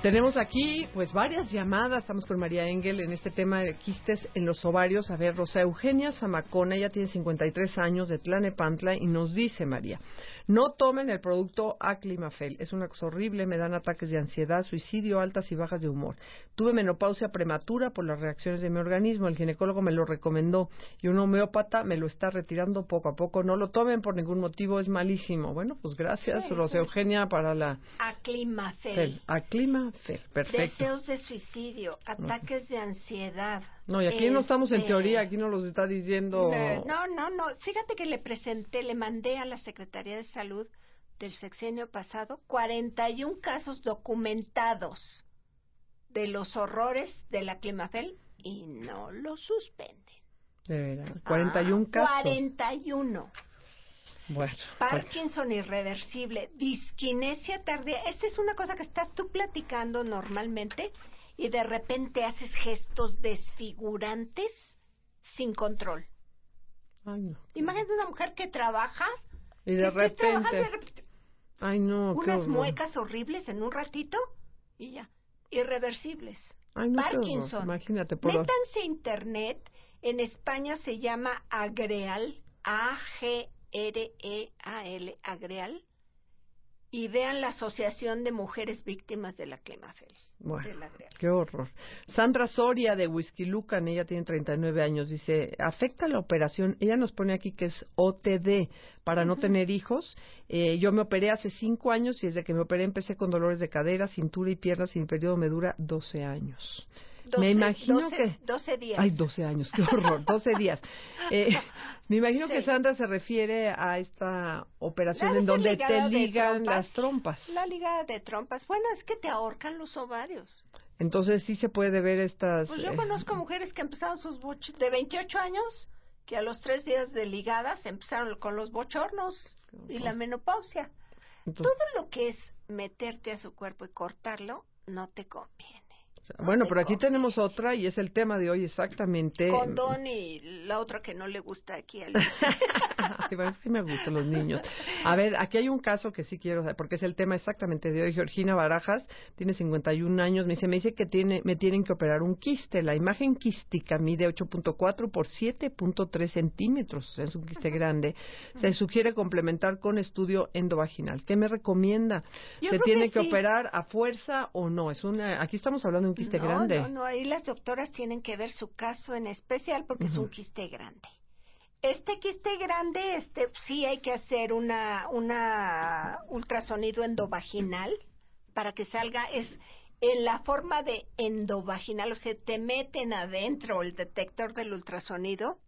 Tenemos aquí pues varias llamadas, estamos con María Engel en este tema de quistes en los ovarios. A ver, Rosa Eugenia Zamacona, ella tiene 53 años, de Tlanepantla, y nos dice, María, no tomen el producto Aclimafel, es una cosa horrible, me dan ataques de ansiedad, suicidio, altas y bajas de humor. Tuve menopausia prematura por las reacciones de mi organismo, el ginecólogo me lo recomendó y un homeópata me lo está retirando poco a poco. No lo tomen por ningún motivo, es malísimo. Bueno, pues gracias, sí, Rosa Eugenia, para la... Aclimafel. Aclimafel, perfecto. Deseos de suicidio, ataques de ansiedad. No, y aquí no estamos en teoría, aquí nos lo está diciendo... No. Fíjate que le mandé a la Secretaría de Salud del sexenio pasado 41 casos documentados de los horrores del Aclimafel y no lo suspenden. De verdad, 41 casos. 41. Bueno, Parkinson irreversible, disquinesia tardía. Esta es una cosa que estás tú platicando normalmente y de repente haces gestos desfigurantes sin control. Ay, no. Imagínate una mujer que trabaja y de repente... Ay, no, unas muecas horribles en un ratito y ya, irreversibles. Ay, no, Parkinson. Imagínate. Métanse a internet, en España se llama Agreal, Agreal, Agreal, y vean la Asociación de Mujeres Víctimas de la Aclimafel. Bueno, qué horror. Sandra Soria de Huizquilucan, ella tiene 39 años, dice, ¿afecta la operación? Ella nos pone aquí que es OTD, para no tener hijos. Yo me operé hace 5 años y desde que me operé empecé con dolores de cadera, cintura y piernas y mi periodo me dura 12 años. Me imagino que... 12 días. Ay, 12 años, qué horror, 12 días. Me imagino que Sandra se refiere a esta operación en donde te ligan las trompas. La ligada de trompas. Bueno, es que te ahorcan los ovarios. Entonces sí se puede ver estas... Pues yo conozco mujeres que empezaron sus de 28 años, que a los 3 días de ligadas empezaron con los bochornos y la menopausia. Entonces, todo lo que es meterte a su cuerpo y cortarlo, no te conviene. Bueno, pero aquí tenemos otra y es el tema de hoy exactamente. Condón y la otra que no le gusta aquí a sí me gustan los niños. A ver, aquí hay un caso que sí quiero saber, porque es el tema exactamente de hoy. Georgina Barajas tiene 51 años, me dice que me tienen que operar un quiste. La imagen quística mide 8.4 por 7.3 centímetros, es un quiste grande. Se sugiere complementar con estudio endovaginal. ¿Qué me recomienda? ¿Se tiene que operar a fuerza o no? Aquí estamos hablando de un quiste grande. No, ahí las doctoras tienen que ver su caso en especial porque es un quiste grande. Este quiste grande, sí hay que hacer una ultrasonido endovaginal para que salga, es en la forma de endovaginal, o sea, te meten adentro el detector del ultrasonido,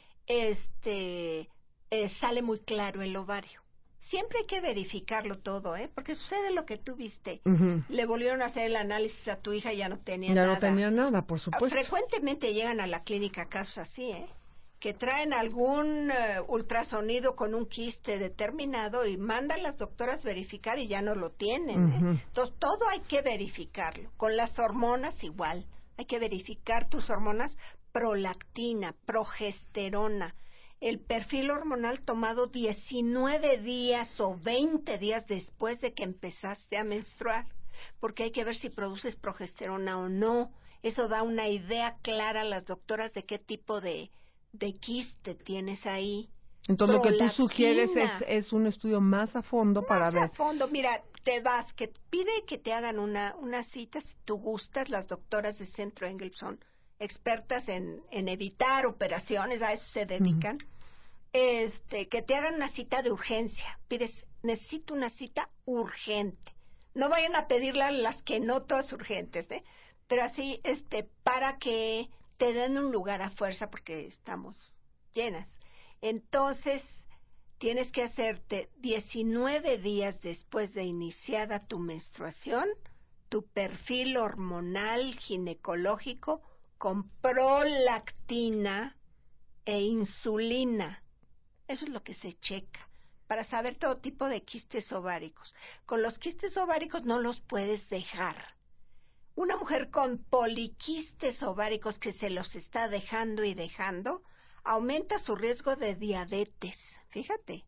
sale muy claro el ovario. Siempre hay que verificarlo todo, porque sucede lo que tú viste. Le volvieron a hacer el análisis a tu hija y ya no tenía nada. Ya no tenía nada, por supuesto. Frecuentemente llegan a la clínica casos así, que traen algún ultrasonido con un quiste determinado y mandan las doctoras verificar y ya no lo tienen. Entonces, todo hay que verificarlo. Con las hormonas igual. Hay que verificar tus hormonas, prolactina, progesterona, el perfil hormonal tomado 19 días o 20 días después de que empezaste a menstruar, porque hay que ver si produces progesterona o no. Eso da una idea clara a las doctoras de qué tipo de quiste tienes ahí. Entonces, lo que tú sugieres es un estudio más a fondo para ver. Más a fondo, mira, te vas, que pide que te hagan una cita, si tú gustas, las doctoras de Centro Engel son expertas en evitar operaciones, a eso se dedican. Que te hagan una cita de urgencia. Pides, necesito una cita urgente. No vayan a pedirla las que no todas urgentes, pero así, para que te den un lugar a fuerza porque estamos llenas. Entonces, tienes que hacerte 19 días después de iniciada tu menstruación, tu perfil hormonal ginecológico con prolactina e insulina. Eso es lo que se checa para saber todo tipo de quistes ováricos. Con los quistes ováricos no los puedes dejar. Una mujer con poliquistes ováricos que se los está dejando y dejando, aumenta su riesgo de diabetes. Fíjate.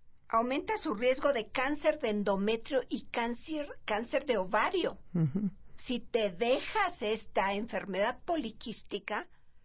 Aumenta su riesgo de cáncer de endometrio y cáncer de ovario. si te dejas esta enfermedad poliquística,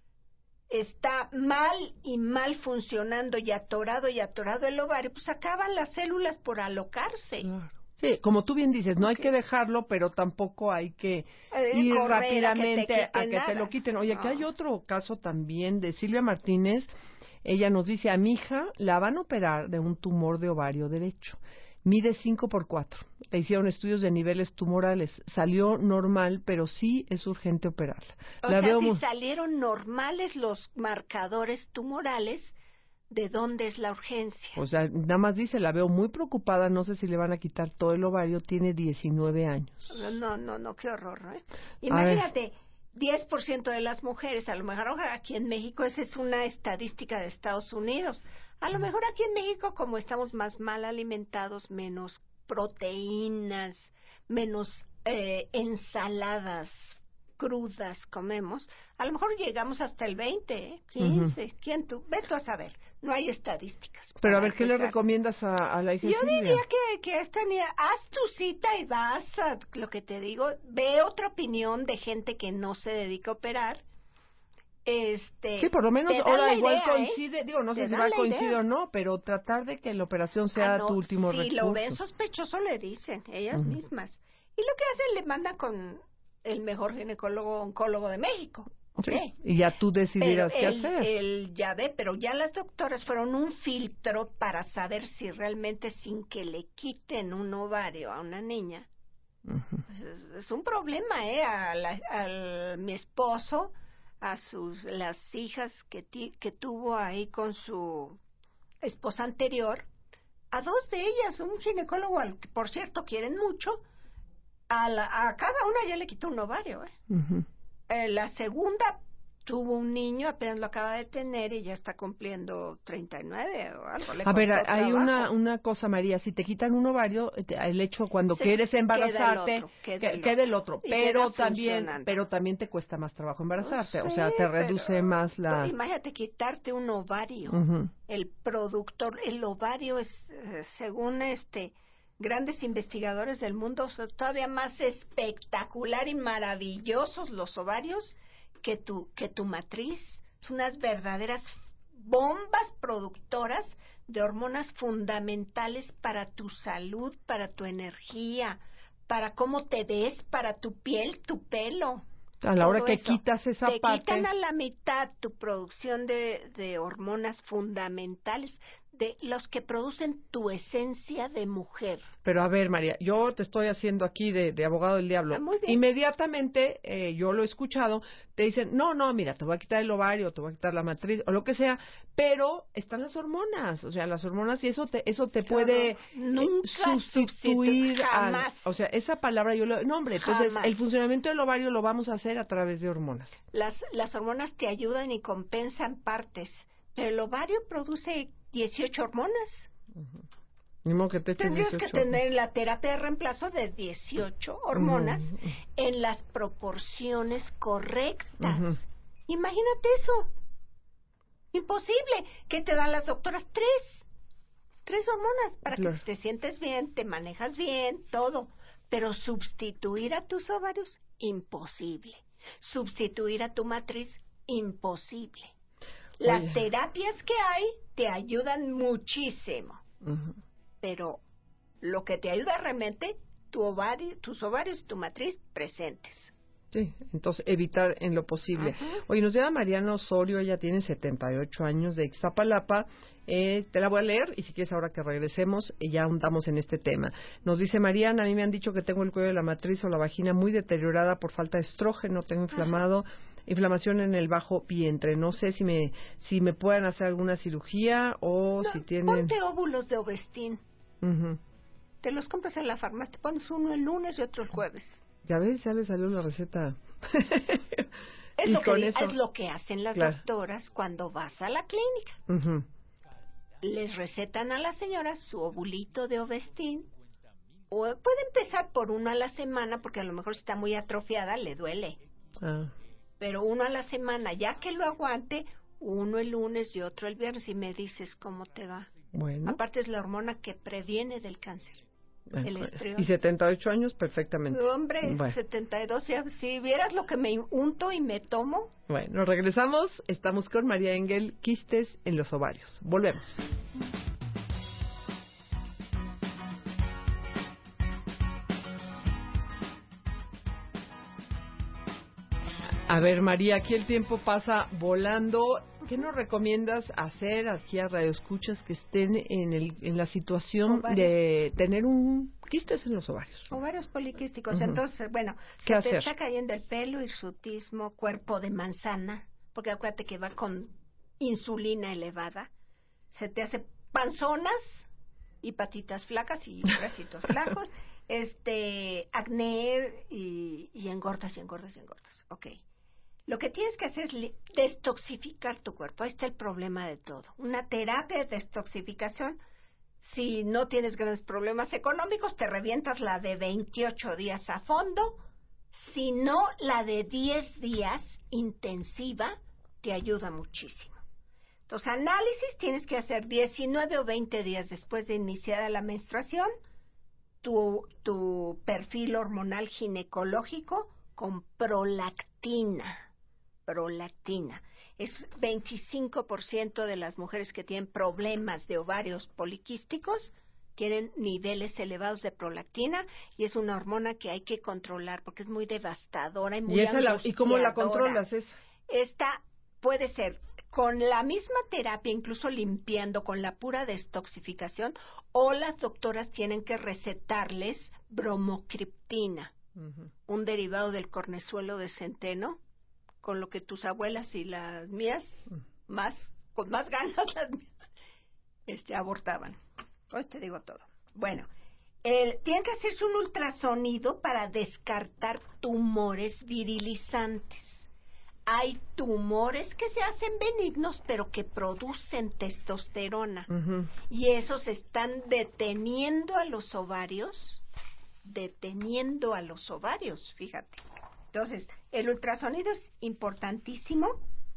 está mal funcionando y atorado el ovario, pues acaban las células por alocarse. Claro. Sí, como tú bien dices, no hay que dejarlo, pero tampoco hay que ir rápidamente a que te lo quiten. Oye, aquí hay otro caso también de Silvia Martínez. Ella nos dice, a mi hija la van a operar de un tumor de ovario derecho. Mide 5x4. Le hicieron estudios de niveles tumorales. Salió normal, pero sí es urgente operarla. O sea, si salieron normales los marcadores tumorales, ¿de dónde es la urgencia? O sea, nada más dice, la veo muy preocupada, no sé si le van a quitar todo el ovario, tiene 19 años. No, qué horror, ¿eh? Imagínate, 10% de las mujeres, a lo mejor aquí en México, esa es una estadística de Estados Unidos, a lo mejor aquí en México, como estamos más mal alimentados, menos proteínas, menos ensaladas crudas comemos, a lo mejor llegamos hasta el 20, 15, ¿quién tú? Ve tú a saber, no hay estadísticas. Pero a ver, ¿qué le recomiendas a la hija? Yo diría que esta niña, haz tu cita y vas a, lo que te digo, ve otra opinión de gente que no se dedica a operar. Sí, por lo menos ahora igual coincide, digo, no sé si va a coincidir o no, pero tratar de que la operación sea tu último recurso. Si lo ven sospechoso, le dicen, ellas mismas. Y lo que hacen, le mandan con el mejor ginecólogo oncólogo de México. Okay. Sí, y ya tú decidirás qué hacer. Pero ya las doctoras fueron un filtro para saber si realmente sin que le quiten un ovario a una niña. Es un problema, a mi esposo, a las hijas que tuvo ahí con su esposa anterior, a dos de ellas, un ginecólogo al que por cierto quieren mucho, a cada una ya le quitó un ovario. La segunda tuvo un niño, apenas lo acaba de tener y ya está cumpliendo 39 o algo. A ver, hay una cosa, María, si te quitan un ovario, el hecho cuando quieres embarazarte, queda el otro, pero también te cuesta más trabajo embarazarte, o sea, te reduce más la... Imagínate quitarte un ovario, el ovario es, según grandes investigadores del mundo, son todavía más espectacular y maravillosos los ovarios que tu matriz. Son unas verdaderas bombas productoras de hormonas fundamentales para tu salud, para tu energía, para cómo te ves, para tu piel, tu pelo. A la hora que quitas esa parte... Te quitan a la mitad tu producción de hormonas fundamentales, de los que producen tu esencia de mujer. Pero a ver, María, yo te estoy haciendo aquí de abogado del diablo. Inmediatamente, yo lo he escuchado, te dicen, no, mira, te voy a quitar el ovario, te voy a quitar la matriz, o lo que sea, pero están las hormonas, o sea, las hormonas, y eso te puede sustituir jamás. O sea, esa palabra yo lo... No, hombre, entonces Jamás. El funcionamiento del ovario lo vamos a hacer a través de hormonas. Las hormonas te ayudan y compensan partes, pero el ovario produce 18 hormonas. Tendrías que tener la terapia de reemplazo de 18 hormonas en las proporciones correctas. Imagínate eso. Imposible. ¿Qué te dan las doctoras? 3 hormonas para que te sientes bien, te manejas bien, todo. Pero sustituir a tus ovarios, imposible. Sustituir a tu matriz, imposible. Las terapias que hay te ayudan muchísimo, pero lo que te ayuda realmente, tus ovarios y tu matriz presentes. Sí, entonces evitar en lo posible. Oye, nos llama Mariana Osorio, ella tiene 78 años, de Ixtapalapa. Te la voy a leer y si quieres ahora que regresemos, ya ahondamos en este tema. Nos dice Mariana, a mí me han dicho que tengo el cuello de la matriz o la vagina muy deteriorada por falta de estrógeno, tengo inflamación en el bajo vientre. No sé si me puedan hacer alguna cirugía o si tienen... Ponte óvulos de Ovestin. Te los compras en la farmacia, te pones uno el lunes y otro el jueves. Ya ves, ya le salió la receta. Es lo que hacen las doctoras cuando vas a la clínica. Les recetan a la señora su ovulito de Ovestin. O puede empezar por uno a la semana, porque a lo mejor si está muy atrofiada, le duele. Pero uno a la semana, ya que lo aguante, uno el lunes y otro el viernes, y me dices cómo te va. Bueno. Aparte es la hormona que previene del cáncer. el estriol. Y 78 años perfectamente. Hombre, 72, si vieras lo que me unto y me tomo. Bueno, regresamos, estamos con María Engel, quistes en los ovarios. Volvemos. A ver, María, aquí el tiempo pasa volando. ¿Qué nos recomiendas hacer aquí a radioescuchas que estén en la situación de tener un quistes en los ovarios? Ovarios poliquísticos. Entonces, bueno, ¿qué te hacer? está cayendo el pelo, hirsutismo, cuerpo de manzana, porque acuérdate que va con insulina elevada. Se te hace panzonas y patitas flacas y bracitos flacos, acné y engordas. Ok. Lo que tienes que hacer es destoxificar tu cuerpo. Ahí está el problema de todo. Una terapia de destoxificación, si no tienes grandes problemas económicos, te revientas la de 28 días a fondo. Si no, la de 10 días intensiva te ayuda muchísimo. Entonces, análisis tienes que hacer 19 o 20 días después de iniciada la menstruación, tu perfil hormonal ginecológico con prolactina. Es 25% de las mujeres que tienen problemas de ovarios poliquísticos tienen niveles elevados de prolactina y es una hormona que hay que controlar porque es muy devastadora y muy angustiadora. ¿Y cómo la controlas esa? Esta puede ser con la misma terapia, incluso limpiando con la pura destoxificación, o las doctoras tienen que recetarles bromocriptina, un derivado del cornezuelo de centeno, con lo que tus abuelas y las mías, con más ganas las mías, abortaban. Pues te digo todo. Bueno, tienen que hacerse un ultrasonido para descartar tumores virilizantes. Hay tumores que se hacen benignos, pero que producen testosterona. Y esos están deteniendo a los ovarios, fíjate. Entonces, el ultrasonido es importantísimo.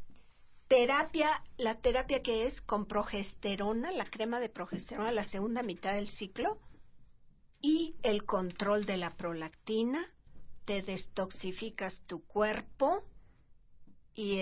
La terapia que es con progesterona, la crema de progesterona, la segunda mitad del ciclo, y el control de la prolactina, te destoxificas tu cuerpo y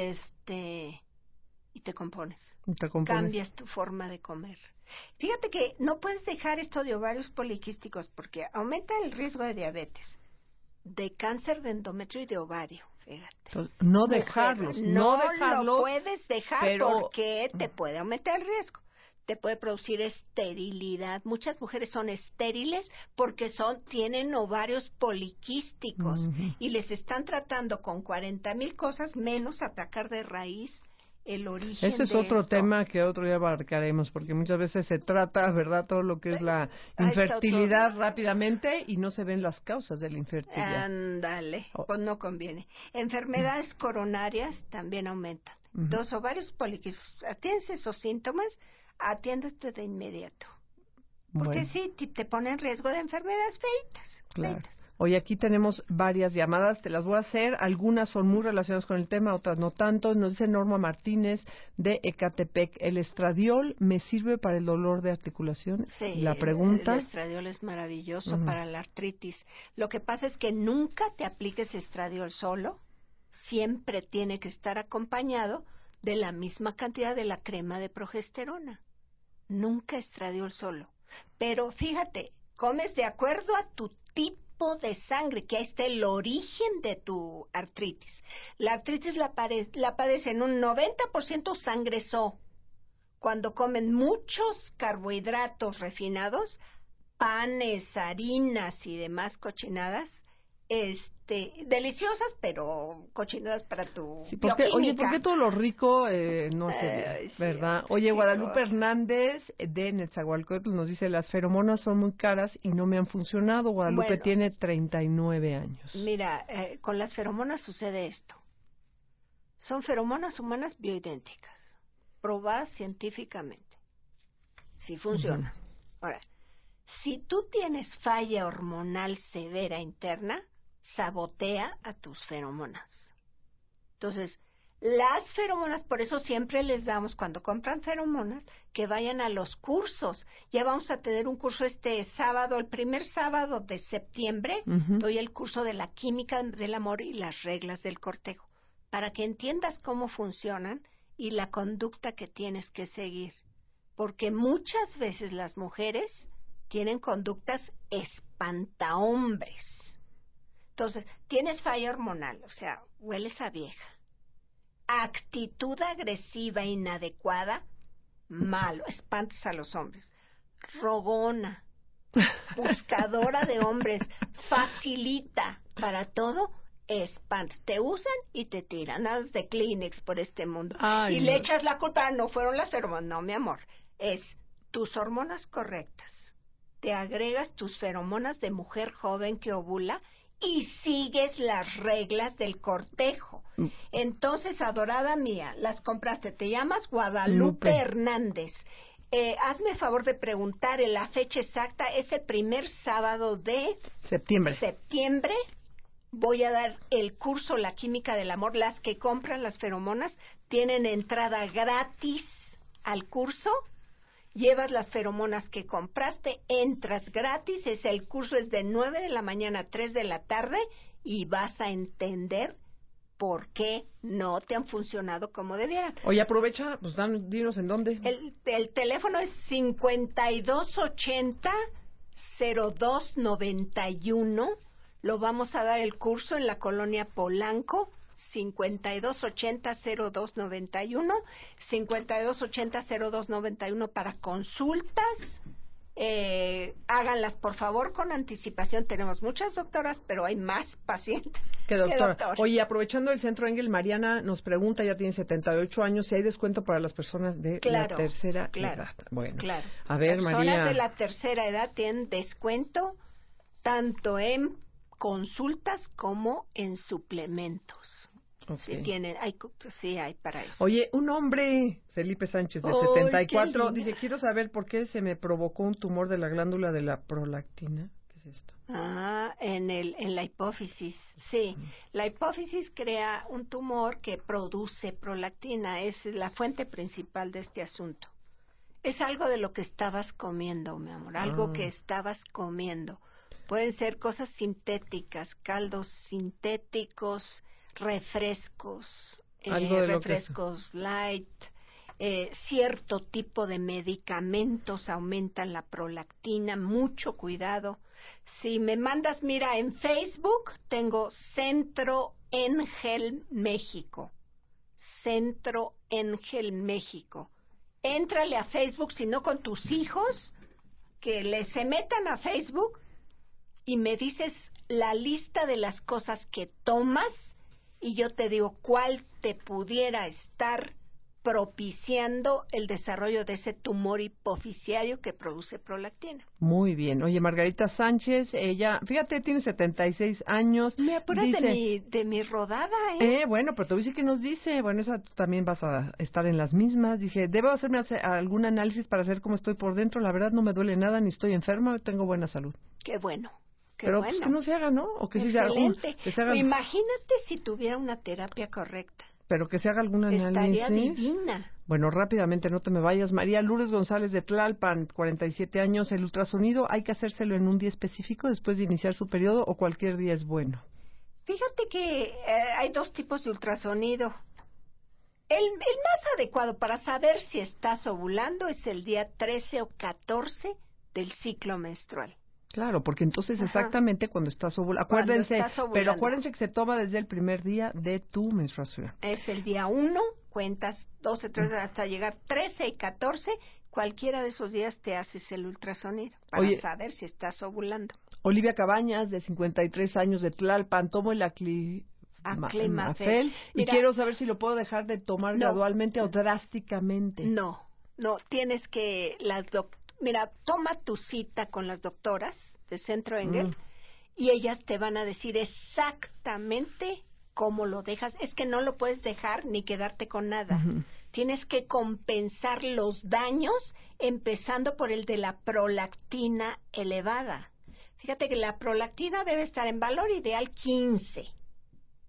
te compones. Cambias tu forma de comer. Fíjate que no puedes dejar esto de ovarios poliquísticos porque aumenta el riesgo de diabetes, de cáncer de endometrio y de ovario, fíjate. Entonces, no dejarlos. No lo puedes dejar porque te puede aumentar el riesgo. Te puede producir esterilidad. Muchas mujeres son estériles porque tienen ovarios poliquísticos y les están tratando con 40,000 cosas menos atacar de raíz el origen. Ese es otro tema que otro día abarcaremos, porque muchas veces se trata, ¿verdad?, todo lo que es la infertilidad rápidamente y no se ven las causas de la infertilidad. Ándale, pues no conviene. Enfermedades coronarias también aumentan. Los ovarios poliquísticos, tienes esos síntomas, atiéndete de inmediato. Porque sí, te pone en riesgo de enfermedades feitas. Claro. Hoy aquí tenemos varias llamadas, te las voy a hacer, algunas son muy relacionadas con el tema, otras no tanto. Nos dice Norma Martínez de Ecatepec, ¿el estradiol me sirve para el dolor de articulaciones? Sí, la pregunta. El estradiol es maravilloso para la artritis. Lo que pasa es que nunca te apliques estradiol solo, siempre tiene que estar acompañado de la misma cantidad de la crema de progesterona. Nunca estradiol solo. Pero fíjate, comes de acuerdo a tu tipo de sangre, que ahí está el origen de tu artritis. La artritis la padecen un 90% sangre So. Cuando comen muchos carbohidratos refinados, panes, harinas y demás cochinadas, deliciosas, pero cochinadas para tu bioquímica. Oye, ¿por qué todo lo rico no se ve, verdad? Oye, Guadalupe Hernández de Netzahualcóyotl nos dice, las feromonas son muy caras y no me han funcionado. Guadalupe tiene 39 años. Mira, con las feromonas sucede esto. Son feromonas humanas bioidénticas, probadas científicamente. Sí funcionan. Ahora, si tú tienes falla hormonal severa interna, sabotea a tus feromonas. Entonces, Las feromonas, por eso siempre les damos, cuando compran feromonas, que vayan a los cursos. Ya vamos a tener un curso este sábado, el primer sábado de septiembre, doy el curso de la química del amor y las reglas del cortejo, para que entiendas cómo funcionan y la conducta que tienes que seguir. Porque muchas veces las mujeres tienen conductas espantahombres. Entonces, tienes falla hormonal, o sea, hueles a vieja. Actitud agresiva inadecuada, malo, espantas a los hombres. Rogona, buscadora de hombres, facilita para todo, espantas. Te usan y te tiran, nada de Kleenex por este mundo. Ay, y le echas la culpa, no fueron las feromonas, no, mi amor, es tus hormonas correctas. Te agregas tus feromonas de mujer joven que ovula y sigues las reglas del cortejo. Entonces, adorada mía, las compraste. Te llamas Guadalupe Hernández. Hazme favor de preguntar en la fecha exacta. Es el primer sábado de septiembre. Voy a dar el curso La Química del Amor. Las que compran las feromonas tienen entrada gratis al curso. Llevas las feromonas que compraste, entras gratis, el curso es de 9 de la mañana a 3 de la tarde y vas a entender por qué no te han funcionado como debieran. Oye, aprovecha, pues dinos en dónde. El teléfono es 5280-0291. Lo vamos a dar el curso en la colonia Polanco. 5280-0291, 5280-0291 para consultas. Háganlas, por favor, con anticipación. Tenemos muchas doctoras, pero hay más pacientes que doctora. Oye, aprovechando el Centro Engel, Mariana nos pregunta, ya tiene 78 años, si hay descuento para las personas de la tercera edad. Bueno, a ver, personas María. de la tercera edad tienen descuento tanto en consultas como en suplementos. Okay. Sí hay para eso. Oye, un hombre, Felipe Sánchez, de 74, dice, quiero saber por qué se me provocó un tumor de la glándula de la prolactina. ¿Qué es esto? En la hipófisis, sí. La hipófisis crea un tumor que produce prolactina, es la fuente principal de este asunto. Es algo de lo que estabas comiendo, mi amor, algo que estabas comiendo. Pueden ser cosas sintéticas, caldos sintéticos, refrescos, light, cierto tipo de medicamentos aumentan la prolactina, mucho cuidado. Si me mandas, mira, en Facebook tengo Centro Engel México. Centro Engel México. Éntrale a Facebook, si no con tus hijos, que se metan a Facebook y me dices la lista de las cosas que tomas y yo te digo cuál te pudiera estar propiciando el desarrollo de ese tumor hipofisiario que produce prolactina. Muy bien. Oye, Margarita Sánchez, ella, fíjate, tiene 76 años. Me acuerdas de mi rodada, Bueno, pero te voy a decir que nos dice, bueno, esa también vas a estar en las mismas. Dije, debo hacerme algún análisis para saber cómo estoy por dentro. La verdad no me duele nada, ni estoy enferma, tengo buena salud. Qué bueno. Pero pues que no se haga, ¿no? O que sí se haga. Imagínate si tuviera una terapia correcta. Pero que se haga algún análisis. Estaría divina. Bueno, rápidamente, no te me vayas. María Lourdes González de Tlalpan, 47 años. ¿El ultrasonido hay que hacérselo en un día específico después de iniciar su periodo o cualquier día es bueno? Fíjate que hay dos tipos de ultrasonido. El más adecuado para saber si estás ovulando es el día 13 o 14 del ciclo menstrual. Claro, porque entonces exactamente cuando estás ovulando, pero acuérdense que se toma desde el primer día de tu menstruación. Es el día 1, cuentas 12, 13 hasta llegar 13 y 14, cualquiera de esos días te haces el ultrasonido para saber si estás ovulando. Olivia Cabañas, de 53 años, de Tlalpan, tomo el Aclimafel y quiero saber si lo puedo dejar de tomar gradualmente o drásticamente. No, tienes que Mira, toma tu cita con las doctoras del Centro Engel y ellas te van a decir exactamente cómo lo dejas. Es que no lo puedes dejar ni quedarte con nada. Tienes que compensar los daños empezando por el de la prolactina elevada. Fíjate que la prolactina debe estar en valor ideal 15.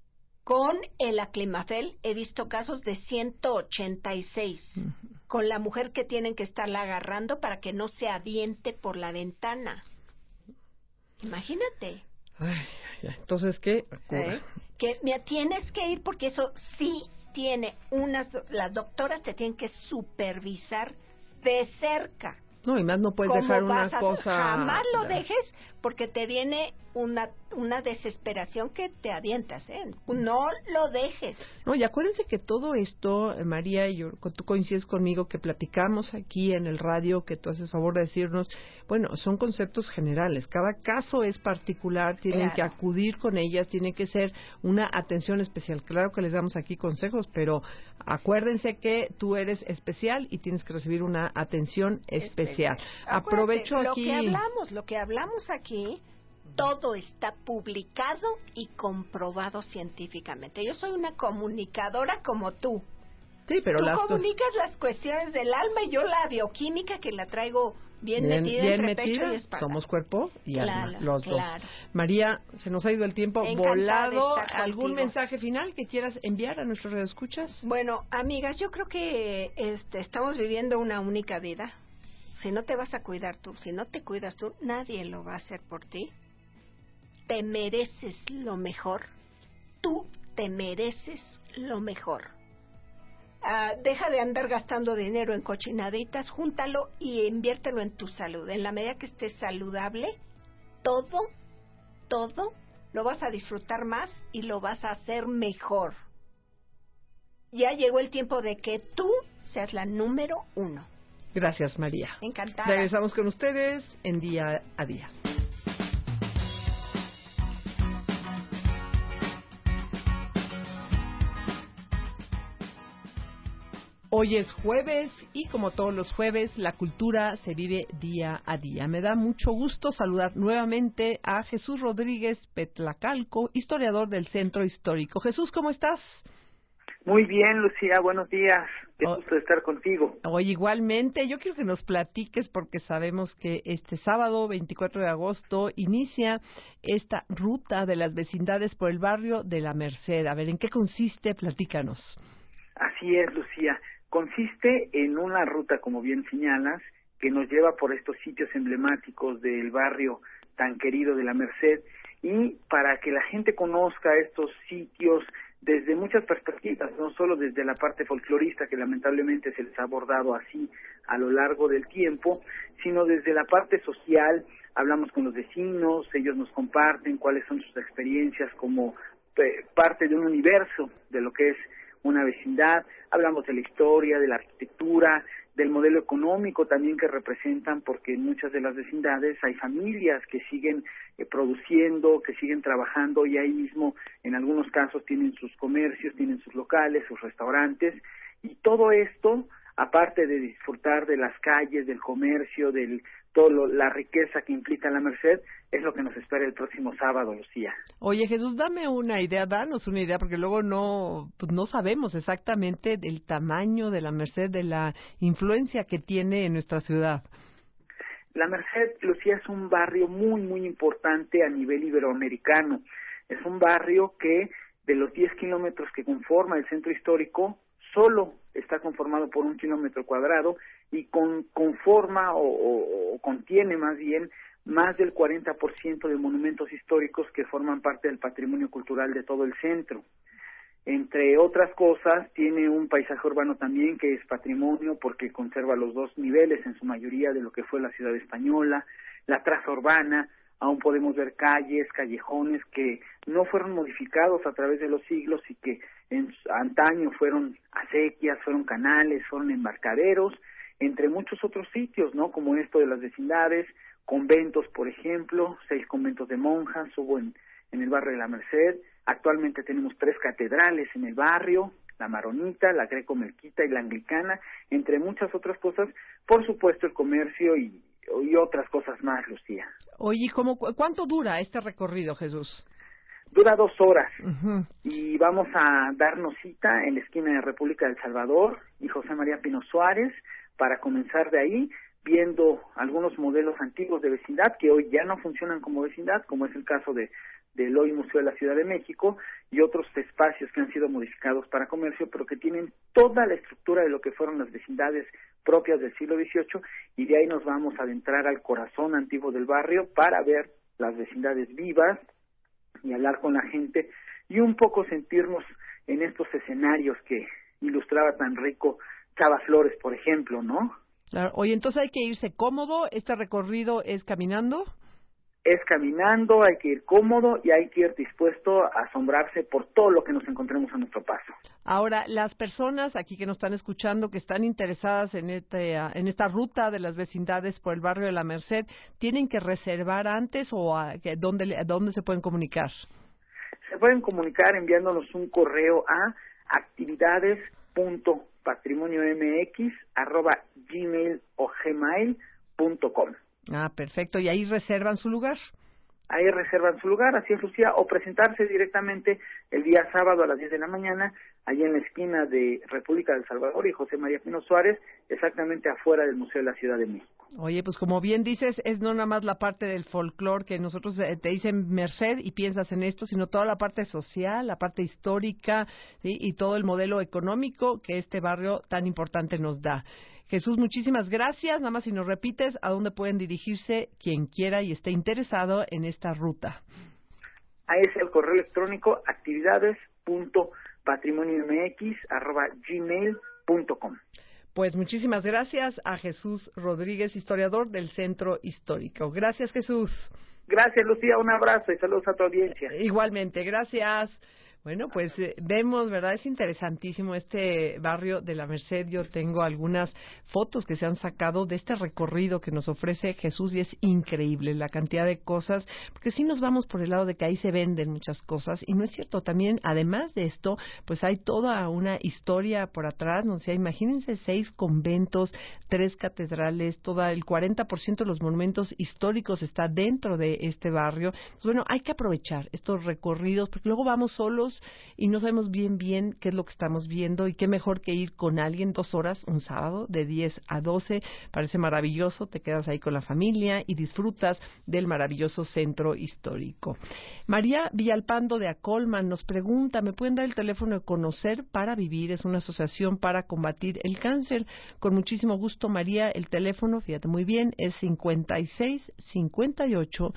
Con el Aclimafel he visto casos de 186. Con la mujer que tienen que estarla agarrando para que no se aviente por la ventana. Imagínate. Ay, entonces, ¿qué? ¿Sí? Que mira, tienes que ir porque eso sí tiene las doctoras te tienen que supervisar de cerca. No, y más no puedes dejar una cosa... Jamás lo dejes porque te viene una desesperación que te avientas, ¿eh? No lo dejes. No, y acuérdense que todo esto, María, y tú coincides conmigo, que platicamos aquí en el radio, que tú haces favor de decirnos, bueno, son conceptos generales. Cada caso es particular, tienen que acudir con ellas, tiene que ser una atención especial. Claro que les damos aquí consejos, pero acuérdense que tú eres especial y tienes que recibir una atención especial. Aprovecho aquí... Lo que hablamos aquí... Todo está publicado y comprobado científicamente. Yo soy una comunicadora como tú. Sí, pero tú comunicas las cuestiones del alma y yo la bioquímica que la traigo bien metida entre pecho y espalda. Somos cuerpo y alma, los dos. Claro. María, se nos ha ido el tiempo volado. ¿Algún mensaje final que quieras enviar a nuestros radioescuchas? Bueno, amigas, yo creo que estamos viviendo una única vida. Si no te vas a cuidar tú, si no te cuidas tú, nadie lo va a hacer por ti. Te mereces lo mejor. Tú te mereces lo mejor. Deja de andar gastando dinero en cochinaditas, júntalo y inviértelo en tu salud. En la medida que estés saludable, todo lo vas a disfrutar más y lo vas a hacer mejor. Ya llegó el tiempo de que tú seas la número 1. Gracias, María. Encantada. Regresamos con ustedes en Día a Día. Hoy es jueves y como todos los jueves, la cultura se vive día a día. Me da mucho gusto saludar nuevamente a Jesús Rodríguez Petlacalco, historiador del Centro Histórico. Jesús, ¿cómo estás? Muy bien, Lucía, buenos días. Qué gusto estar contigo. Hoy igualmente, yo quiero que nos platiques porque sabemos que este sábado, 24 de agosto, inicia esta ruta de las vecindades por el barrio de La Merced. A ver, ¿en qué consiste? Platícanos. Así es, Lucía. Consiste en una ruta, como bien señalas, que nos lleva por estos sitios emblemáticos del barrio tan querido de La Merced, y para que la gente conozca estos sitios desde muchas perspectivas, no solo desde la parte folclorista, que lamentablemente se les ha abordado así a lo largo del tiempo, sino desde la parte social. Hablamos con los vecinos, ellos nos comparten cuáles son sus experiencias como parte de un universo de lo que es una vecindad. Hablamos de la historia, de la arquitectura, del modelo económico también que representan, porque en muchas de las vecindades hay familias que siguen produciendo, que siguen trabajando, y ahí mismo en algunos casos tienen sus comercios, tienen sus locales, sus restaurantes, y todo esto, aparte de disfrutar de las calles, del comercio, la riqueza que implica La Merced, es lo que nos espera el próximo sábado, Lucía. Oye, Jesús, danos una idea, porque luego no sabemos exactamente del tamaño de La Merced, de la influencia que tiene en nuestra ciudad. La Merced, Lucía, es un barrio muy, muy importante a nivel iberoamericano. Es un barrio que, de los 10 kilómetros que conforma el centro histórico, solo está conformado por 1 kilómetro cuadrado y conforma o contiene más bien más del 40% de monumentos históricos que forman parte del patrimonio cultural de todo el centro. Entre otras cosas, tiene un paisaje urbano también que es patrimonio porque conserva los 2 niveles en su mayoría de lo que fue la ciudad española, la traza urbana. Aún podemos ver calles, callejones que no fueron modificados a través de los siglos y que antaño fueron acequias, fueron canales, fueron embarcaderos, entre muchos otros sitios, ¿no? Como esto de las vecindades, conventos, por ejemplo, 6 conventos de monjas hubo en el barrio de La Merced. Actualmente tenemos 3 catedrales en el barrio, la maronita, la greco-melquita y la anglicana, entre muchas otras cosas. Por supuesto, el comercio y otras cosas más, Lucía. Oye, ¿cuánto dura este recorrido, Jesús? Dura 2 horas. Y vamos a darnos cita en la esquina de República del Salvador y José María Pino Suárez para comenzar de ahí, viendo algunos modelos antiguos de vecindad que hoy ya no funcionan como vecindad, como es el caso de del hoy Museo de la Ciudad de México y otros espacios que han sido modificados para comercio, pero que tienen toda la estructura de lo que fueron las vecindades propias del siglo XVIII, y de ahí nos vamos a adentrar al corazón antiguo del barrio para ver las vecindades vivas y hablar con la gente y un poco sentirnos en estos escenarios que ilustraba tan rico Chava Flores, por ejemplo, ¿no? Claro. Oye, entonces hay que irse cómodo. ¿Este recorrido es caminando? Es caminando, hay que ir cómodo y hay que ir dispuesto a asombrarse por todo lo que nos encontremos a nuestro paso. Ahora, las personas aquí que nos están escuchando, que están interesadas en esta ruta de las vecindades por el barrio de la Merced, ¿tienen que reservar antes o dónde se pueden comunicar? Se pueden comunicar enviándonos un correo a actividades.patrimoniomx@gmail o gmail.com. Ah, perfecto. ¿Y ahí reservan su lugar? Ahí reservan su lugar, así es, Lucía, o presentarse directamente el día sábado a las 10 de la mañana, allí en la esquina de República del Salvador y José María Pino Suárez, exactamente afuera del Museo de la Ciudad de México. Oye, pues como bien dices, es no nada más la parte del folclore que nosotros te dicen Merced y piensas en esto, sino toda la parte social, la parte histórica, ¿sí? Y todo el modelo económico que este barrio tan importante nos da. Jesús, muchísimas gracias. Nada más si nos repites a dónde pueden dirigirse quien quiera y esté interesado en esta ruta. Ahí es el correo electrónico actividades.patrimoniomx@gmail.com. Pues muchísimas gracias a Jesús Rodríguez, historiador del Centro Histórico. Gracias, Jesús. Gracias, Lucía. Un abrazo y saludos a tu audiencia. Igualmente, gracias. Bueno, pues vemos, ¿verdad? Es interesantísimo este barrio de la Merced. Yo tengo algunas fotos que se han sacado de este recorrido que nos ofrece Jesús y es increíble la cantidad de cosas, porque sí nos vamos por el lado de que ahí se venden muchas cosas y no es cierto. También, además de esto, pues hay toda una historia por atrás, ¿no? O sea, imagínense 6 conventos, 3 catedrales, todo el 40% de los monumentos históricos está dentro de este barrio. Entonces, bueno, hay que aprovechar estos recorridos porque luego vamos solos y no sabemos bien qué es lo que estamos viendo y qué mejor que ir con alguien 2 horas un sábado de 10 a 12, parece maravilloso, te quedas ahí con la familia y disfrutas del maravilloso centro histórico. María Villalpando de Acolman nos pregunta, ¿me pueden dar el teléfono de Conocer para Vivir? Es una asociación para combatir el cáncer. Con muchísimo gusto, María, el teléfono, fíjate muy bien, es 56 58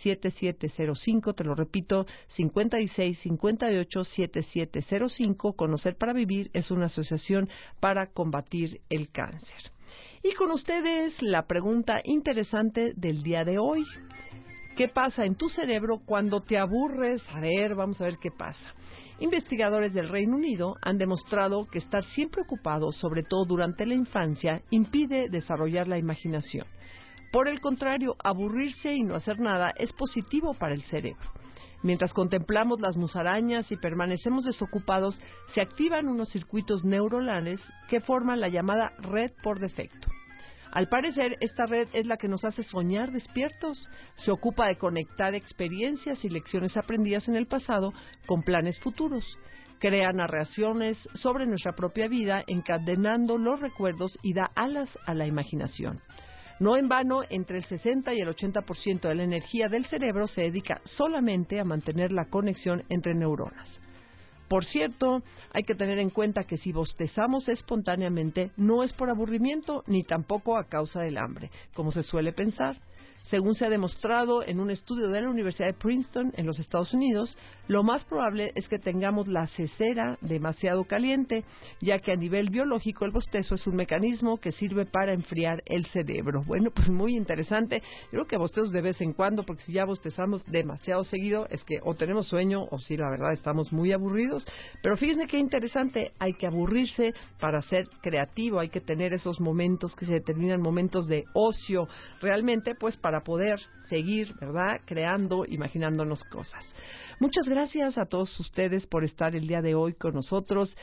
7705, te lo repito, 56 58 7705. Conocer para Vivir es una asociación para combatir el cáncer. Y con ustedes la pregunta interesante del día de hoy. ¿Qué pasa en tu cerebro cuando te aburres? A ver, vamos a ver qué pasa. Investigadores del Reino Unido han demostrado que estar siempre ocupado, sobre todo durante la infancia, impide desarrollar la imaginación. Por el contrario, aburrirse y no hacer nada es positivo para el cerebro. Mientras contemplamos las musarañas y permanecemos desocupados, se activan unos circuitos neuronales que forman la llamada red por defecto. Al parecer, esta red es la que nos hace soñar despiertos. Se ocupa de conectar experiencias y lecciones aprendidas en el pasado con planes futuros. Crea narraciones sobre nuestra propia vida, encadenando los recuerdos y da alas a la imaginación. No en vano, entre el 60 y el 80% de la energía del cerebro se dedica solamente a mantener la conexión entre neuronas. Por cierto, hay que tener en cuenta que si bostezamos espontáneamente, no es por aburrimiento ni tampoco a causa del hambre, como se suele pensar. Según se ha demostrado en un estudio de la Universidad de Princeton en los Estados Unidos, lo más probable es que tengamos la cesera demasiado caliente, ya que a nivel biológico el bostezo es un mecanismo que sirve para enfriar el cerebro. Bueno, pues muy interesante. Yo creo que bostezos de vez en cuando, porque si ya bostezamos demasiado seguido, es que o tenemos sueño o sí, la verdad, estamos muy aburridos. Pero fíjense qué interesante, hay que aburrirse para ser creativo, hay que tener esos momentos que se determinan momentos de ocio, realmente, pues para poder seguir, ¿verdad?, creando, imaginándonos cosas. Muchas gracias a todos ustedes por estar el día de hoy con nosotros.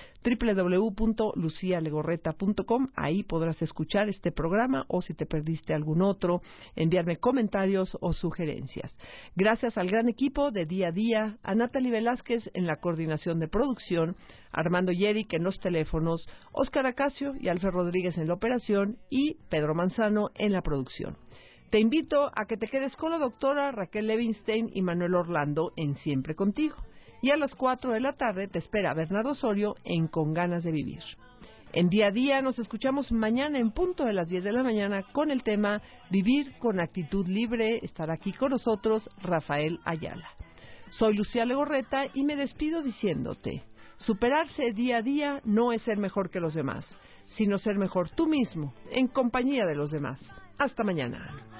www.lucialegorreta.com, ahí podrás escuchar este programa o si te perdiste algún otro, enviarme comentarios o sugerencias. Gracias al gran equipo de Día a Día, a Natalie Velázquez en la coordinación de producción, Armando Yerick en los teléfonos, Óscar Acacio y Alfred Rodríguez en la operación y Pedro Manzano en la producción. Te invito a que te quedes con la doctora Raquel Levinstein y Manuel Orlando en Siempre Contigo. Y a las 4 de la tarde te espera Bernardo Osorio en Con Ganas de Vivir. En Día a Día nos escuchamos mañana en punto de las 10 de la mañana con el tema Vivir con actitud libre. Estará aquí con nosotros Rafael Ayala. Soy Lucía Legorreta y me despido diciéndote, superarse día a día no es ser mejor que los demás, sino ser mejor tú mismo, en compañía de los demás. Hasta mañana.